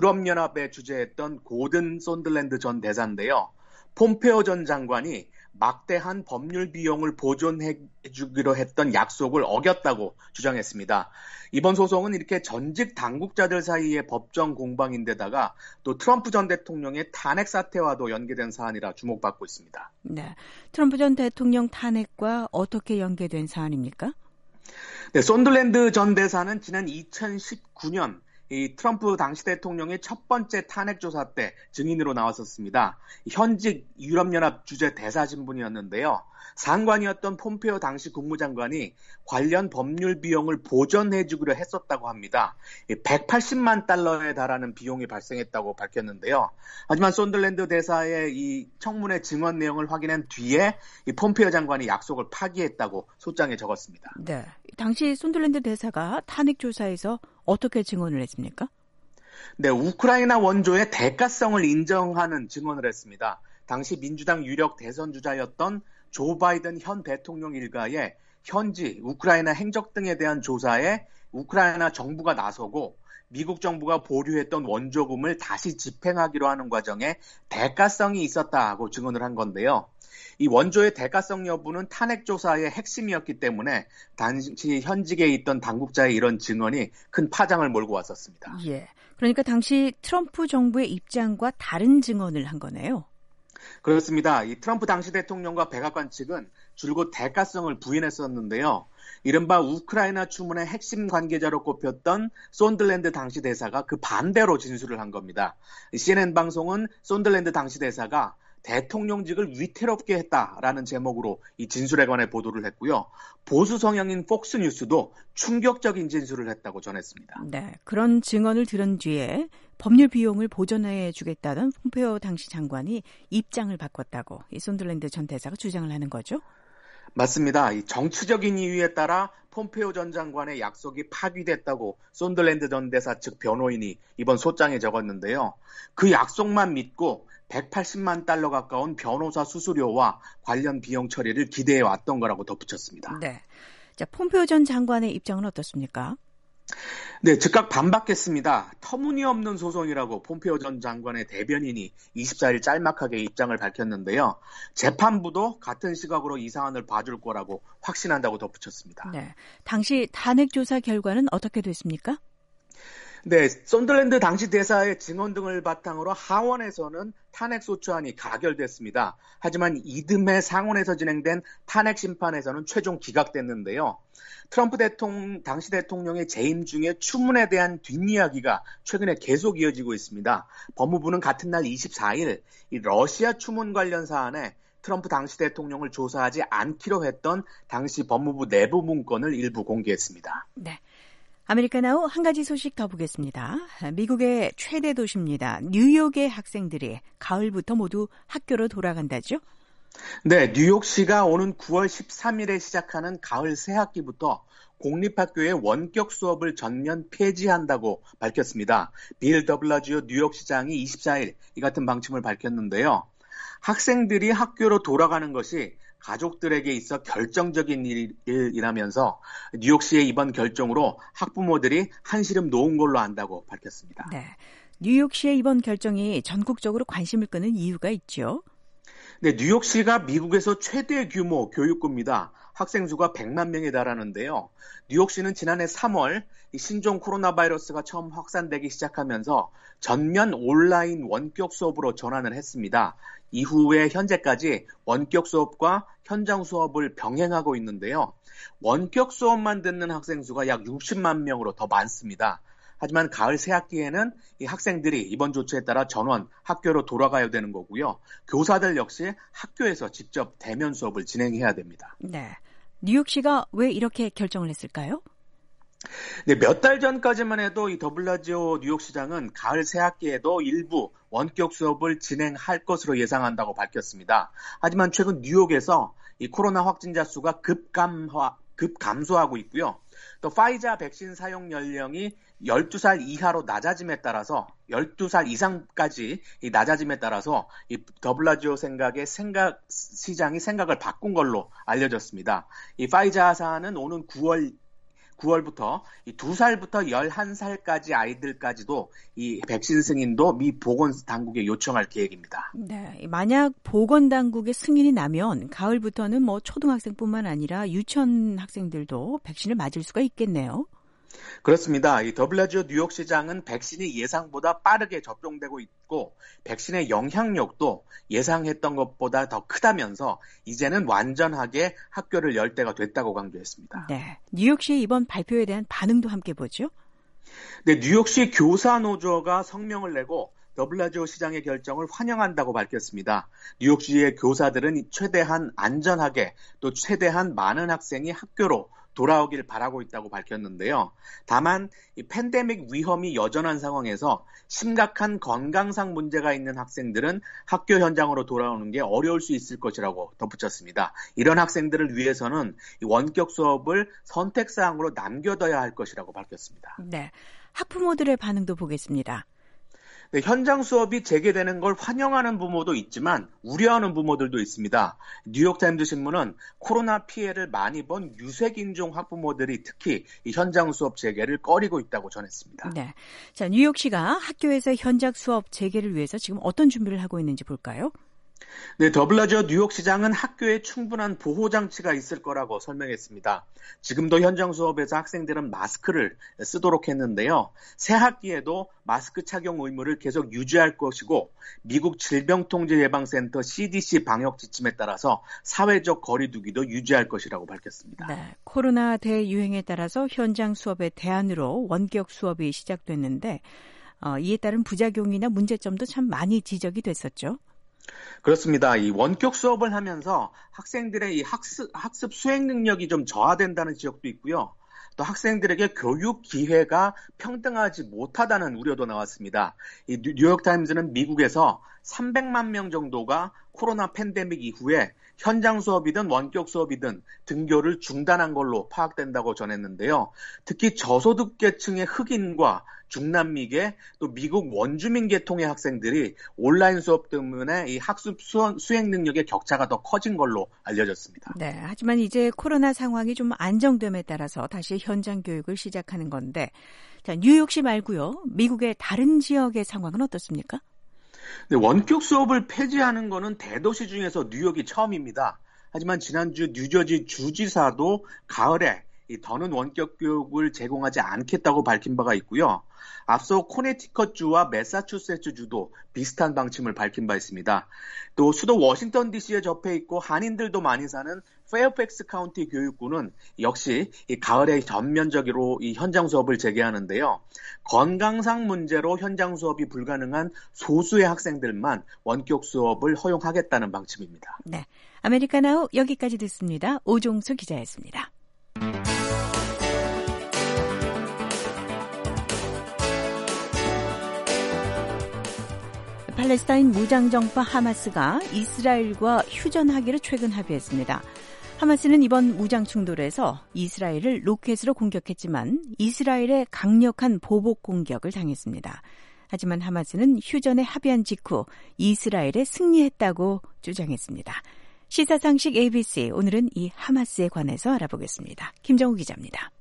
유럽연합에 주재했던 고든 손들랜드 전 대사인데요. 폼페오 전 장관이 막대한 법률 비용을 보존해주기로 했던 약속을 어겼다고 주장했습니다. 이번 소송은 이렇게 전직 당국자들 사이의 법정 공방인데다가 또 트럼프 전 대통령의 탄핵 사태와도 연계된 사안이라 주목받고 있습니다. 네, 트럼프 전 대통령 탄핵과 어떻게 연계된 사안입니까? 네, 손들랜드 전 대사는 지난 2019년 이 트럼프 당시 대통령의 첫 번째 탄핵 조사 때 증인으로 나왔었습니다. 현직 유럽연합 주재 대사 신분이었는데요. 상관이었던 폼페오 당시 국무장관이 관련 법률 비용을 보전해주기로 했었다고 합니다. 180만 달러에 달하는 비용이 발생했다고 밝혔는데요. 하지만 손들랜드 대사의 이 청문회 증언 내용을 확인한 뒤에 이 폼페오 장관이 약속을 파기했다고 소장에 적었습니다. 네, 당시 손들랜드 대사가 탄핵 조사에서 어떻게 증언을 했습니까? 네, 우크라이나 원조의 대가성을 인정하는 증언을 했습니다. 당시 민주당 유력 대선 주자였던 조 바이든 현 대통령 일가의 현지 우크라이나 행적 등에 대한 조사에 우크라이나 정부가 나서고 미국 정부가 보류했던 원조금을 다시 집행하기로 하는 과정에 대가성이 있었다고 증언을 한 건데요. 이 원조의 대가성 여부는 탄핵 조사의 핵심이었기 때문에 당시 현직에 있던 당국자의 이런 증언이 큰 파장을 몰고 왔었습니다. 예, 그러니까 당시 트럼프 정부의 입장과 다른 증언을 한 거네요. 그렇습니다. 이 트럼프 당시 대통령과 백악관 측은 줄곧 대가성을 부인했었는데요. 이른바 우크라이나 추문의 핵심 관계자로 꼽혔던 손들랜드 당시 대사가 그 반대로 진술을 한 겁니다. CNN 방송은 손들랜드 당시 대사가 대통령직을 위태롭게 했다라는 제목으로 이 진술에 관해 보도를 했고요. 보수 성향인 폭스뉴스도 충격적인 진술을 했다고 전했습니다. 네, 그런 증언을 들은 뒤에 법률 비용을 보전해 주겠다던 폼페오 당시 장관이 입장을 바꿨다고 이 손들랜드 전 대사가 주장을 하는 거죠? 맞습니다. 이 정치적인 이유에 따라 폼페이오 전 장관의 약속이 파기됐다고 손들랜드 전 대사 측 변호인이 이번 소장에 적었는데요. 그 약속만 믿고 180만 달러 가까운 변호사 수수료와 관련 비용 처리를 기대해 왔던 거라고 덧붙였습니다. 네. 자, 폼페이오 전 장관의 입장은 어떻습니까? 네, 즉각 반박했습니다. 터무니없는 소송이라고 폼페이오 전 장관의 대변인이 24일 짤막하게 입장을 밝혔는데요. 재판부도 같은 시각으로 이 사안을 봐줄 거라고 확신한다고 덧붙였습니다. 네, 당시 탄핵 조사 결과는 어떻게 됐습니까? 네, 손들랜드 당시 대사의 증언 등을 바탕으로 하원에서는 탄핵 소추안이 가결됐습니다. 하지만 이듬해 상원에서 진행된 탄핵 심판에서는 최종 기각됐는데요. 트럼프 당시 대통령의 재임 중에 추문에 대한 뒷이야기가 최근에 계속 이어지고 있습니다. 법무부는 같은 날 24일 이 러시아 추문 관련 사안에 트럼프 당시 대통령을 조사하지 않기로 했던 당시 법무부 내부 문건을 일부 공개했습니다. 네. 아메리카나우 한 가지 소식 더 보겠습니다. 미국의 최대 도시입니다. 뉴욕의 학생들이 가을부터 모두 학교로 돌아간다죠? 네, 뉴욕시가 오는 9월 13일에 시작하는 가을 새학기부터 공립학교의 원격 수업을 전면 폐지한다고 밝혔습니다. 빌 더블라지오 뉴욕시장이 24일 이 같은 방침을 밝혔는데요. 학생들이 학교로 돌아가는 것이 가족들에게 있어 결정적인 일이라면서 뉴욕시의 이번 결정으로 학부모들이 한시름 놓은 걸로 안다고 밝혔습니다. 네, 뉴욕시의 이번 결정이 전국적으로 관심을 끄는 이유가 있죠. 네, 뉴욕시가 미국에서 최대 규모 교육구입니다. 학생 수가 100만 명에 달하는데요. 뉴욕시는 지난해 3월 신종 코로나 바이러스가 처음 확산되기 시작하면서 전면 온라인 원격 수업으로 전환을 했습니다. 이후에 현재까지 원격 수업과 현장 수업을 병행하고 있는데요. 원격 수업만 듣는 학생 수가 약 60만 명으로 더 많습니다. 하지만 가을 새학기에는 이 학생들이 이번 조치에 따라 전원 학교로 돌아가야 되는 거고요. 교사들 역시 학교에서 직접 대면 수업을 진행해야 됩니다. 네, 뉴욕시가 왜 이렇게 결정을 했을까요? 네, 몇 달 전까지만 해도 이 더블라지오 뉴욕시장은 가을 새학기에도 일부 원격 수업을 진행할 것으로 예상한다고 밝혔습니다. 하지만 최근 뉴욕에서 이 코로나 확진자 수가 급감소하고 있고요. 또 파이자 백신 사용 연령이 12살 이하로 낮아짐에 따라서 12살 이상까지 이 낮아짐에 따라서 이 더블라지오 시장이 생각을 바꾼 걸로 알려졌습니다. 이 파이자 사안은 오는 9월부터 이 2살부터 11살까지 아이들까지도 이 백신 승인도 미 보건당국에 요청할 계획입니다. 네, 만약 보건당국의 승인이 나면 가을부터는 초등학생뿐만 아니라 유치원 학생들도 백신을 맞을 수가 있겠네요. 그렇습니다. 이 더블라지오 뉴욕시장은 백신이 예상보다 빠르게 접종되고 있고 백신의 영향력도 예상했던 것보다 더 크다면서 이제는 완전하게 학교를 열 때가 됐다고 강조했습니다. 네, 뉴욕시의 이번 발표에 대한 반응도 함께 보죠. 네, 뉴욕시 교사노조가 성명을 내고 더블라지오 시장의 결정을 환영한다고 밝혔습니다. 뉴욕시의 교사들은 최대한 안전하게 또 최대한 많은 학생이 학교로 돌아오길 바라고 있다고 밝혔는데요. 다만 이 팬데믹 위험이 여전한 상황에서 심각한 건강상 문제가 있는 학생들은 학교 현장으로 돌아오는 게 어려울 수 있을 것이라고 덧붙였습니다. 이런 학생들을 위해서는 이 원격 수업을 선택사항으로 남겨둬야 할 것이라고 밝혔습니다. 네, 학부모들의 반응도 보겠습니다. 네, 현장 수업이 재개되는 걸 환영하는 부모도 있지만 우려하는 부모들도 있습니다. 뉴욕타임즈 신문은 코로나 피해를 많이 본 유색인종 학부모들이 특히 이 현장 수업 재개를 꺼리고 있다고 전했습니다. 네, 자, 뉴욕시가 학교에서 현장 수업 재개를 위해서 지금 어떤 준비를 하고 있는지 볼까요? 네, 더블라지오 뉴욕시장은 학교에 충분한 보호장치가 있을 거라고 설명했습니다. 지금도 현장 수업에서 학생들은 마스크를 쓰도록 했는데요. 새 학기에도 마스크 착용 의무를 계속 유지할 것이고 미국 질병통제예방센터 CDC 방역 지침에 따라서 사회적 거리 두기도 유지할 것이라고 밝혔습니다. 네, 코로나 대유행에 따라서 현장 수업의 대안으로 원격 수업이 시작됐는데 이에 따른 부작용이나 문제점도 참 많이 지적이 됐었죠. 그렇습니다. 이 원격 수업을 하면서 학생들의 이 학습 수행 능력이 좀 저하된다는 지적도 있고요. 또 학생들에게 교육 기회가 평등하지 못하다는 우려도 나왔습니다. 이 뉴욕타임즈는 미국에서 300만 명 정도가 코로나 팬데믹 이후에 현장 수업이든 원격 수업이든 등교를 중단한 걸로 파악된다고 전했는데요. 특히 저소득계층의 흑인과 중남미계 또 미국 원주민 계통의 학생들이 온라인 수업 때문에 이 학습 수행 능력의 격차가 더 커진 걸로 알려졌습니다. 네, 하지만 이제 코로나 상황이 좀 안정됨에 따라서 다시 현장 교육을 시작하는 건데, 자, 뉴욕시 말고요, 미국의 다른 지역의 상황은 어떻습니까? 네, 원격 수업을 폐지하는 것은 대도시 중에서 뉴욕이 처음입니다. 하지만 지난주 뉴저지 주지사도 가을에 더는 원격 교육을 제공하지 않겠다고 밝힌 바가 있고요. 앞서 코네티컷주와 매사추세츠주도 비슷한 방침을 밝힌 바 있습니다. 또 수도 워싱턴 DC에 접해 있고 한인들도 많이 사는 페어팩스 카운티 교육부는 역시 가을에 전면적으로 이 현장 수업을 재개하는데요. 건강상 문제로 현장 수업이 불가능한 소수의 학생들만 원격 수업을 허용하겠다는 방침입니다. 네, 아메리카나우 여기까지 듣습니다. 오종수 기자였습니다. 팔레스타인 무장정파 하마스가 이스라엘과 휴전하기로 최근 합의했습니다. 하마스는 이번 무장 충돌에서 이스라엘을 로켓으로 공격했지만 이스라엘의 강력한 보복 공격을 당했습니다. 하지만 하마스는 휴전에 합의한 직후 이스라엘에 승리했다고 주장했습니다. 시사상식 ABC, 오늘은 이 하마스에 관해서 알아보겠습니다. 김정우 기자입니다.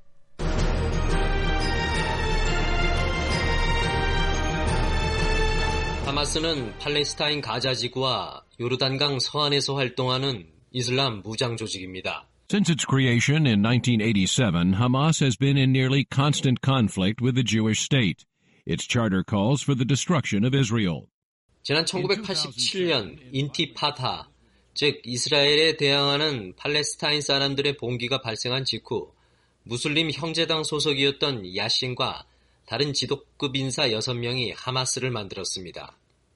하마스는 팔레스타인 가자 지구와 요르단강 서안에서 활동하는 이슬람 무장 조직입니다. Since its creation in 1987, Hamas has been in nearly constant conflict with the Jewish state. Its charter calls for the destruction of Israel. 지난 1987년 인티파다, 즉 이스라엘에 대항하는 팔레스타인 사람들의 봉기가 발생한 직후 무슬림 형제당 소속이었던 야신과 다른 지도급 인사 6명이 하마스를 만들었습니다.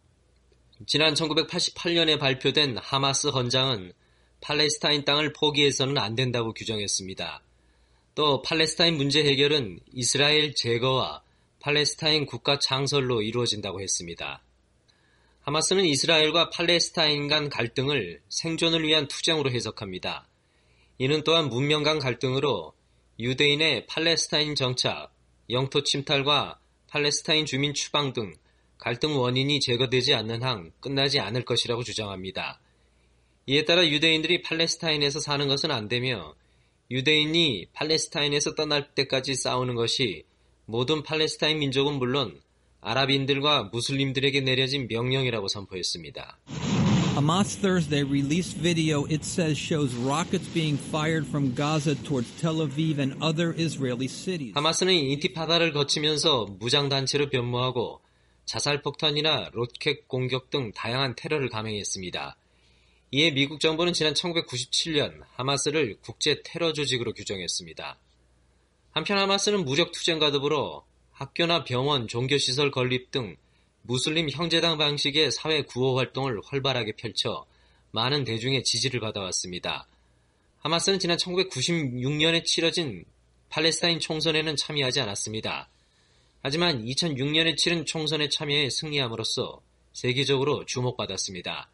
지난 1988년에 발표된 하마스 헌장은 팔레스타인 땅을 포기해서는 안 된다고 규정했습니다. 또 팔레스타인 문제 해결은 이스라엘 제거와 팔레스타인 국가 창설로 이루어진다고 했습니다. 하마스는 이스라엘과 팔레스타인 간 갈등을 생존을 위한 투쟁으로 해석합니다. 이는 또한 문명 간 갈등으로 유대인의 팔레스타인 정착, 영토 침탈과 팔레스타인 주민 추방 등 갈등 원인이 제거되지 않는 한 끝나지 않을 것이라고 주장합니다. 이에 따라 유대인들이 팔레스타인에서 사는 것은 안 되며 유대인이 팔레스타인에서 떠날 때까지 싸우는 것이 모든 팔레스타인 민족은 물론 아랍인들과 무슬림들에게 내려진 명령이라고 선포했습니다. Hamas Thursday released video it says shows rockets being fired from Gaza towards Tel Aviv and other Israeli cities. 하마스는 인티파다를 거치면서 무장단체로 변모하고 자살폭탄이나 로켓 공격 등 다양한 테러를 감행했습니다. 이에 미국 정부는 지난 1997년 하마스를 국제 테러 조직으로 규정했습니다. 한편 하마스는 무력 투쟁과 더불어 학교나 병원, 종교시설 건립 등 무슬림 형제당 방식의 사회 구호 활동을 활발하게 펼쳐 많은 대중의 지지를 받아왔습니다. 하마스는 지난 1996년에 치러진 팔레스타인 총선에는 참여하지 않았습니다. 하지만 2006년에 치른 총선에 참여해 승리함으로써 세계적으로 주목받았습니다.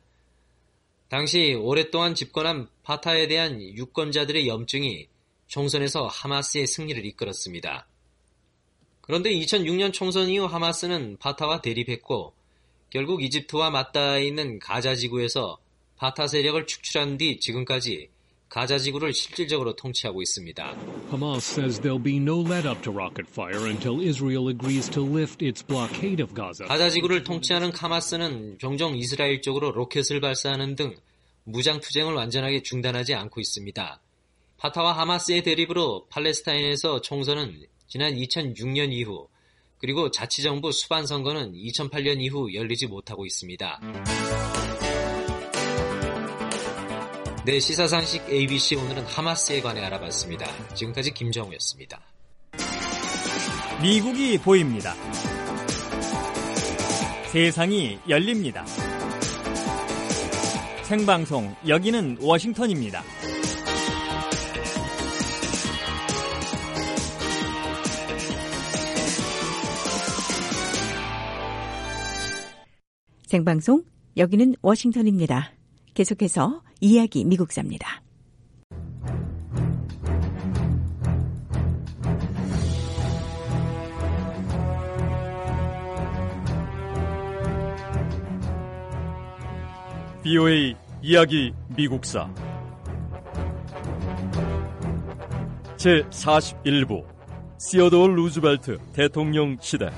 당시 오랫동안 집권한 파타에 대한 유권자들의 염증이 총선에서 하마스의 승리를 이끌었습니다. 그런데 2006년 총선 이후 하마스는 파타와 대립했고 결국 이집트와 맞닿아 있는 가자 지구에서 파타 세력을 축출한 뒤 지금까지 가자 지구를 실질적으로 통치하고 있습니다. Hamas says there'll be no let-up to rocket fire until Israel agrees to lift its blockade of Gaza. 가자 지구를 통치하는 하마스는 종종 이스라엘 쪽으로 로켓을 발사하는 등 무장 투쟁을 완전하게 중단하지 않고 있습니다. 파타와 하마스의 대립으로 팔레스타인에서 총선은 지난 2006년 이후 그리고 자치정부 수반 선거는 2008년 이후 열리지 못하고 있습니다. 네, 시사상식 ABC 오늘은 하마스에 관해 알아봤습니다. 지금까지 김정우였습니다. 미국이 보입니다. 세상이 열립니다. 생방송, 여기는 워싱턴입니다. 생방송, 여기는 워싱턴입니다. 계속해서 이야기 미국사입니다. VOA 이야기 미국사 제41부 시어도어 루즈벨트 대통령 시대.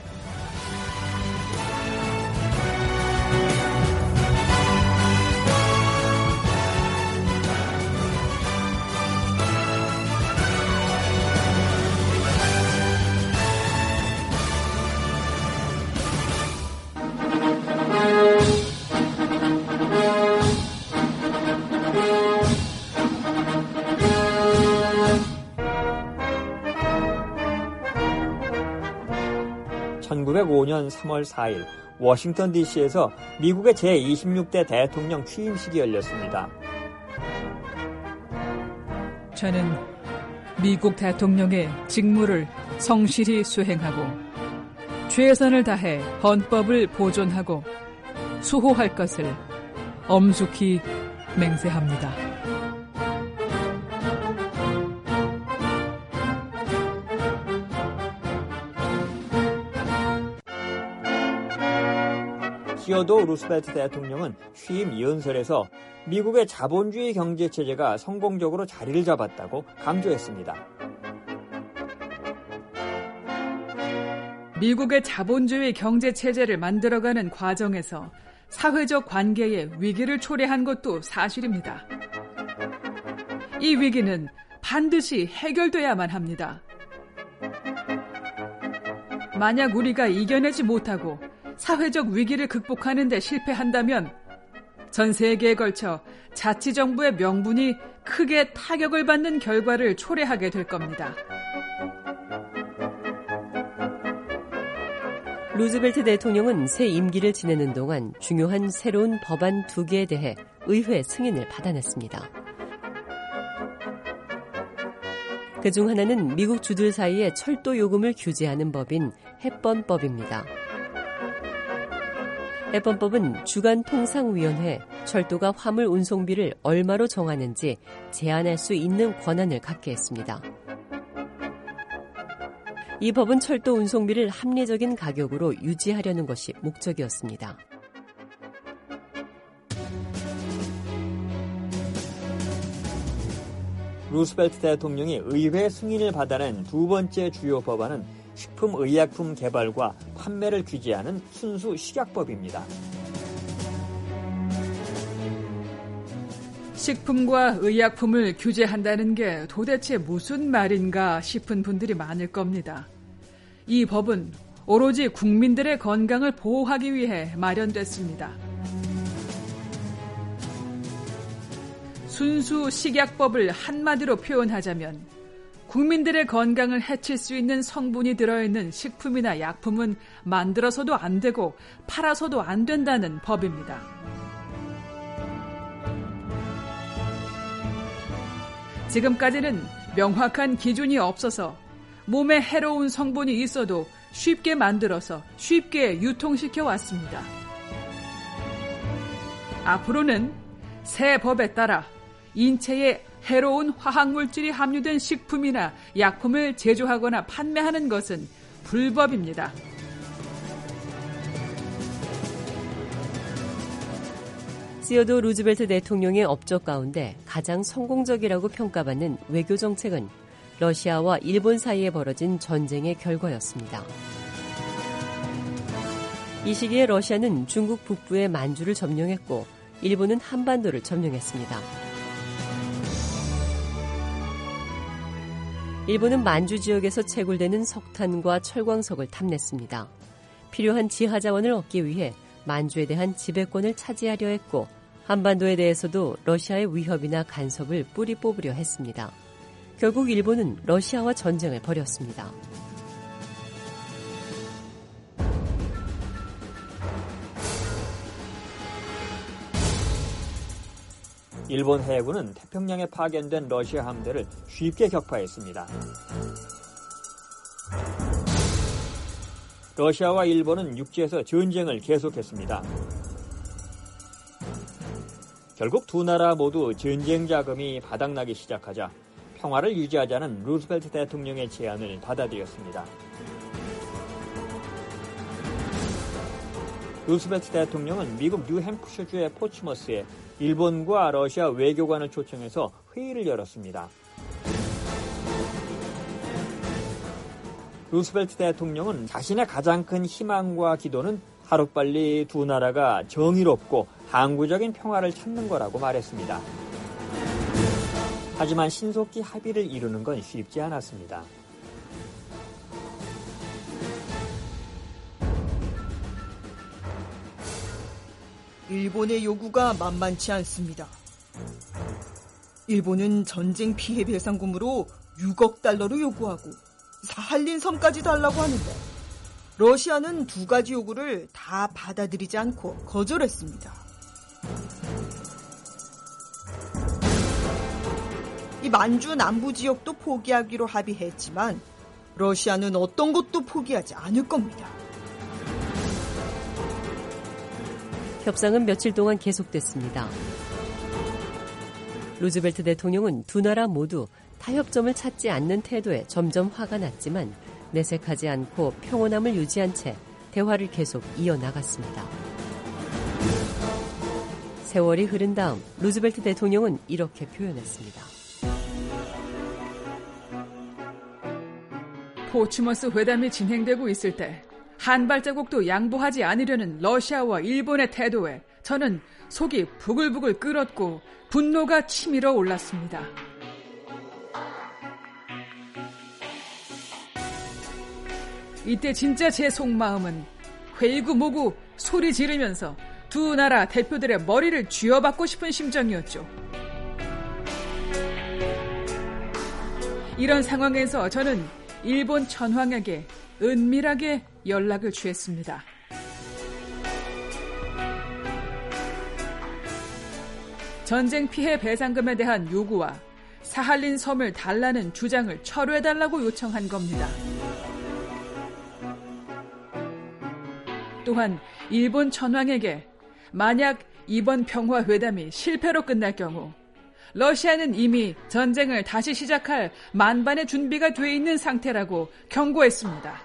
(1905년 3월 4일) 워싱턴 DC에서 미국의 제26대 대통령 취임식이 열렸습니다. 저는 미국 대통령의 직무를 성실히 수행하고 최선을 다해 헌법을 보존하고 수호할 것을 엄숙히 맹세합니다. 시어도어 루스벨트 대통령은 취임 연설에서 미국의 자본주의 경제체제가 성공적으로 자리를 잡았다고 강조했습니다. 미국의 자본주의 경제체제를 만들어가는 과정에서 사회적 관계에 위기를 초래한 것도 사실입니다. 이 위기는 반드시 해결돼야만 합니다. 만약 우리가 이겨내지 못하고 사회적 위기를 극복하는 데 실패한다면 전 세계에 걸쳐 자치정부의 명분이 크게 타격을 받는 결과를 초래하게 될 겁니다. 루즈벨트 대통령은 새 임기를 지내는 동안 중요한 새로운 법안 2개에 대해 의회 승인을 받아냈습니다. 그중 하나는 미국 주들 사이의 철도 요금을 규제하는 법인 햇번법입니다. 햇번법은 주간통상위원회, 철도가 화물 운송비를 얼마로 정하는지 제한할 수 있는 권한을 갖게 했습니다. 이 법은 철도 운송비를 합리적인 가격으로 유지하려는 것이 목적이었습니다. 루스벨트 대통령이 의회 승인을 받아낸 두 번째 주요 법안은 식품의약품 개발과 판매를 규제하는 순수 식약법입니다. 식품과 의약품을 규제한다는 게 도대체 무슨 말인가 싶은 분들이 많을 겁니다. 이 법은 오로지 국민들의 건강을 보호하기 위해 마련됐습니다. 순수 식약법을 한마디로 표현하자면 국민들의 건강을 해칠 수 있는 성분이 들어있는 식품이나 약품은 만들어서도 안 되고 팔아서도 안 된다는 법입니다. 지금까지는 명확한 기준이 없어서 몸에 해로운 성분이 있어도 쉽게 만들어서 쉽게 유통시켜 왔습니다. 앞으로는 새 법에 따라 인체에 해로운 화학물질이 함유된 식품이나 약품을 제조하거나 판매하는 것은 불법입니다. 시어도어 루즈벨트 대통령의 업적 가운데 가장 성공적이라고 평가받는 외교 정책은 러시아와 일본 사이에 벌어진 전쟁의 결과였습니다. 이 시기에 러시아는 중국 북부의 만주를 점령했고 일본은 한반도를 점령했습니다. 일본은 만주 지역에서 채굴되는 석탄과 철광석을 탐냈습니다. 필요한 지하 자원을 얻기 위해 만주에 대한 지배권을 차지하려 했고 한반도에 대해서도 러시아의 위협이나 간섭을 뿌리 뽑으려 했습니다. 결국 일본은 러시아와 전쟁을 벌였습니다. 일본 해군은 태평양에 파견된 러시아 함대를 쉽게 격파했습니다. 러시아와 일본은 육지에서 전쟁을 계속했습니다. 결국 두 나라 모두 전쟁 자금이 바닥나기 시작하자 평화를 유지하자는 루스벨트 대통령의 제안을 받아들였습니다. 루스벨트 대통령은 미국 뉴햄프셔주의 포츠머스에 일본과 러시아 외교관을 초청해서 회의를 열었습니다. 루스벨트 대통령은 자신의 가장 큰 희망과 기도는 하루빨리 두 나라가 정의롭고 항구적인 평화를 찾는 거라고 말했습니다. 하지만 신속히 합의를 이루는 건 쉽지 않았습니다. 일본의 요구가 만만치 않습니다. 일본은 전쟁 피해 배상금으로 6억 달러를 요구하고 사할린 섬까지 달라고 하는데 러시아는 두 가지 요구를 다 받아들이지 않고 거절했습니다. 이 만주 남부 지역도 포기하기로 합의했지만 러시아는 어떤 것도 포기하지 않을 겁니다. 협상은 며칠 동안 계속됐습니다. 루즈벨트 대통령은 두 나라 모두 타협점을 찾지 않는 태도에 점점 화가 났지만 내색하지 않고 평온함을 유지한 채 대화를 계속 이어나갔습니다. 세월이 흐른 다음 루즈벨트 대통령은 이렇게 표현했습니다. 포츠머스 회담이 진행되고 있을 때 한 발자국도 양보하지 않으려는 러시아와 일본의 태도에 저는 속이 부글부글 끓었고 분노가 치밀어 올랐습니다. 이때 진짜 제 속마음은 회의구모구 소리 지르면서 두 나라 대표들의 머리를 쥐어받고 싶은 심정이었죠. 이런 상황에서 저는 일본 천황에게 은밀하게 연락을 취했습니다. 전쟁 피해 배상금에 대한 요구와 사할린 섬을 달라는 주장을 철회해달라고 요청한 겁니다. 또한 일본 천황에게 만약 이번 평화회담이 실패로 끝날 경우 러시아는 이미 전쟁을 다시 시작할 만반의 준비가 돼 있는 상태라고 경고했습니다.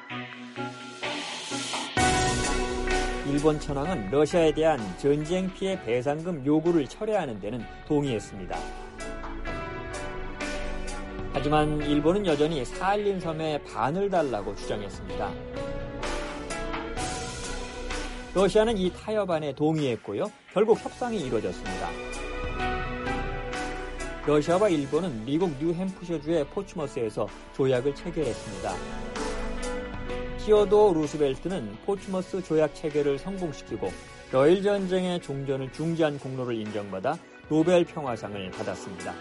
일본 천황은 러시아에 대한 전쟁 피해 배상금 요구를 철회하는 데는 동의했습니다. 하지만 일본은 여전히 사할린 섬의 반을 달라고 주장했습니다. 러시아는 이 타협안에 동의했고요. 결국 협상이 이루어졌습니다. 러시아와 일본은 미국 뉴햄프셔주의 포츠머스에서 조약을 체결했습니다. 티오도어 루스벨트는 포츠머스 조약 체결을 성공시키고 러일 전쟁의 종전을 중지한功勞를 인정받아 노벨 평화상을 받았습니다.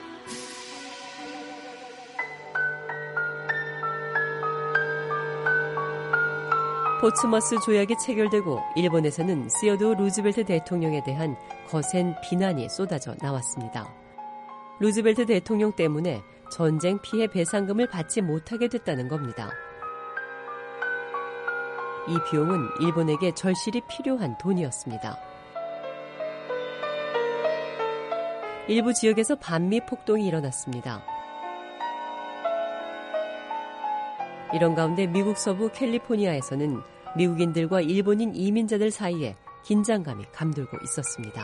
포츠머스 조약이 체결되고 일본에서는 시어도어 루즈벨트 대통령에 대한 거센 비난이 쏟아져 나왔습니다. 루즈벨트 대통령 때문에 전쟁 피해 배상금을 받지 못하게 됐다는 겁니다. 이 비용은 일본에게 절실히 필요한 돈이었습니다. 일부 지역에서 반미 폭동이 일어났습니다. 이런 가운데 미국 서부 캘리포니아에서는 미국인들과 일본인 이민자들 사이에 긴장감이 감돌고 있었습니다.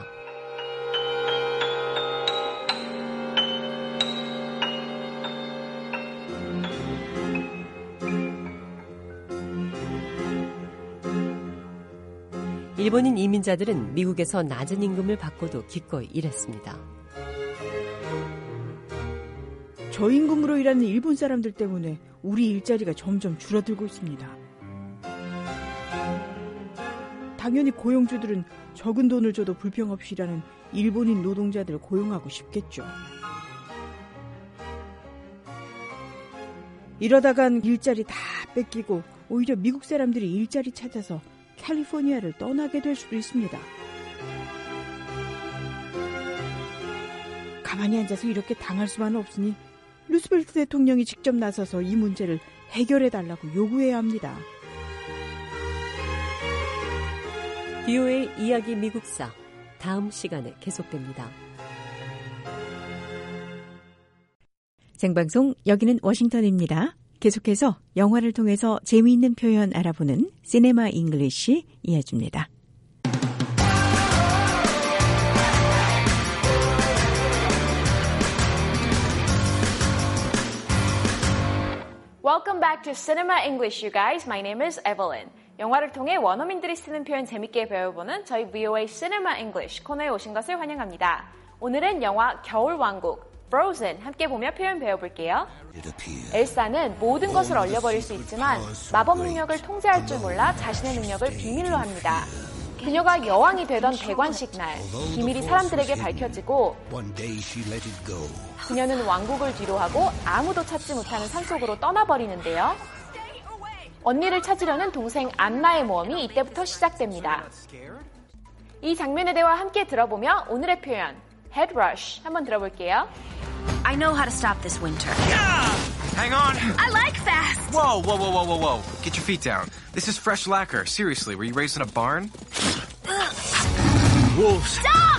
일본인 이민자들은 미국에서 낮은 임금을 받고도 기꺼이 일했습니다. 저임금으로 일하는 일본 사람들 때문에 우리 일자리가 점점 줄어들고 있습니다. 당연히 고용주들은 적은 돈을 줘도 불평 없이 일하는 일본인 노동자들을 고용하고 싶겠죠. 이러다간 일자리 다 뺏기고 오히려 미국 사람들이 일자리 찾아서 캘리포니아를 떠나게 될 수도 있습니다. 가만히 앉아서 이렇게 당할 수만은 없으니 루스벨트 대통령이 직접 나서서 이 문제를 해결해달라고 요구해야 합니다. BOA 이야기 미국사 다음 시간에 계속됩니다. 생방송 여기는 워싱턴입니다. 계속해서 영화를 통해서 재미있는 표현 알아보는 시네마 잉글리시 이어집니다. Welcome back to Cinema English, you guys. My name is Evelyn. 영화를 통해 원어민들이 쓰는 표현 재밌게 배워보는 저희 VOA Cinema English 코너에 오신 것을 환영합니다. 오늘은 영화 겨울왕국, Frozen 함께 보며 표현 배워볼게요. 엘사는 모든 것을 얼려버릴 수 있지만 마법 능력을 통제할 줄 몰라 자신의 능력을 비밀로 합니다. 그녀가 여왕이 되던 대관식 날, 비밀이 사람들에게 밝혀지고 그녀는 왕국을 뒤로하고 아무도 찾지 못하는 산속으로 떠나버리는데요. 언니를 찾으려는 동생 안나의 모험이 이때부터 시작됩니다. 이 장면의 대화 함께 들어보며 오늘의 표현, head rush 한번 들어볼게요. I know how to stop this winter. Hang on. I like fast. Whoa. Get your feet down. This is fresh lacquer. Seriously, were you raised in a barn? Wolves. Stop!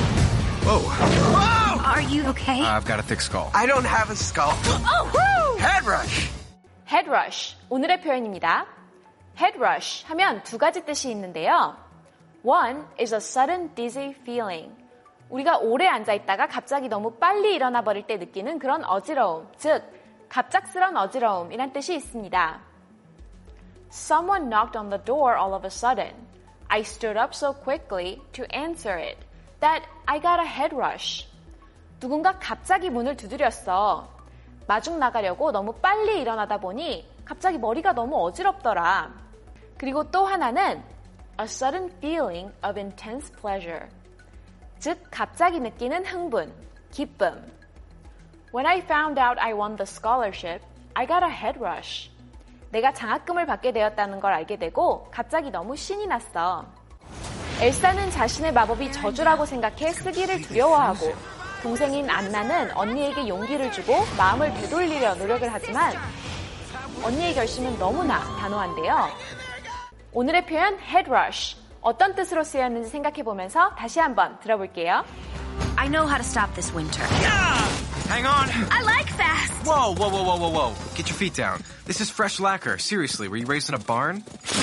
Whoa. Are you okay? I've got a thick skull. I don't have a skull. Oh, Head rush. Head rush, 오늘의 표현입니다. Head rush 하면 두 가지 뜻이 있는데요. One is a sudden dizzy feeling. 우리가 오래 앉아있다가 갑자기 너무 빨리 일어나 버릴 때 느끼는 그런 어지러움, 즉 갑작스런 어지러움이란 뜻이 있습니다. Someone knocked on the door all of a sudden. I stood up so quickly to answer it that I got a head rush. 누군가 갑자기 문을 두드렸어. 마중 나가려고 너무 빨리 일어나다 보니 갑자기 머리가 너무 어지럽더라. 그리고 또 하나는 a sudden feeling of intense pleasure. 즉, 갑자기 느끼는 흥분, 기쁨. When I found out I won the scholarship, I got a head rush. 내가 장학금을 받게 되었다는 걸 알게 되고 갑자기 너무 신이 났어. 엘사는 자신의 마법이 저주라고 생각해 쓰기를 두려워하고 동생인 안나는 언니에게 용기를 주고 마음을 되돌리려 노력을 하지만 언니의 결심은 너무나 단호한데요. 오늘의 표현 head rush, 어떤 뜻으로 쓰였는지 생각해보면서 다시 한번 들어볼게요. I know how to stop this winter. Hang on. I like fast. Whoa. Get your feet down. This is fresh lacquer. Seriously, were you raised in a barn?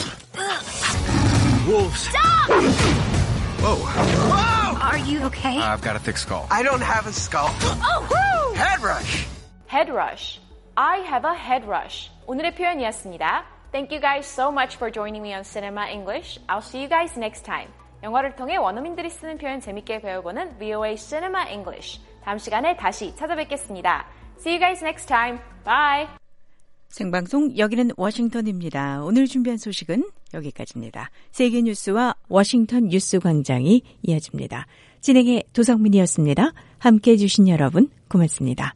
Wolves. Stop! Whoa. Are you okay? I've got a thick skull. I don't have a skull. Head rush. Head rush. I have a head rush. 오늘의 표현이었습니다. Thank you guys so much for joining me on Cinema English. I'll see you guys next time. 영화를 통해 원어민들이 쓰는 표현 재밌게 배워보는 VOA Cinema English. 다음 시간에 다시 찾아뵙겠습니다. See you guys next time. Bye. 생방송 여기는 워싱턴입니다. 오늘 준비한 소식은 여기까지입니다. 세계 뉴스와 워싱턴 뉴스 광장이 이어집니다. 진행의 도성민이었습니다. 함께해 주신 여러분 고맙습니다.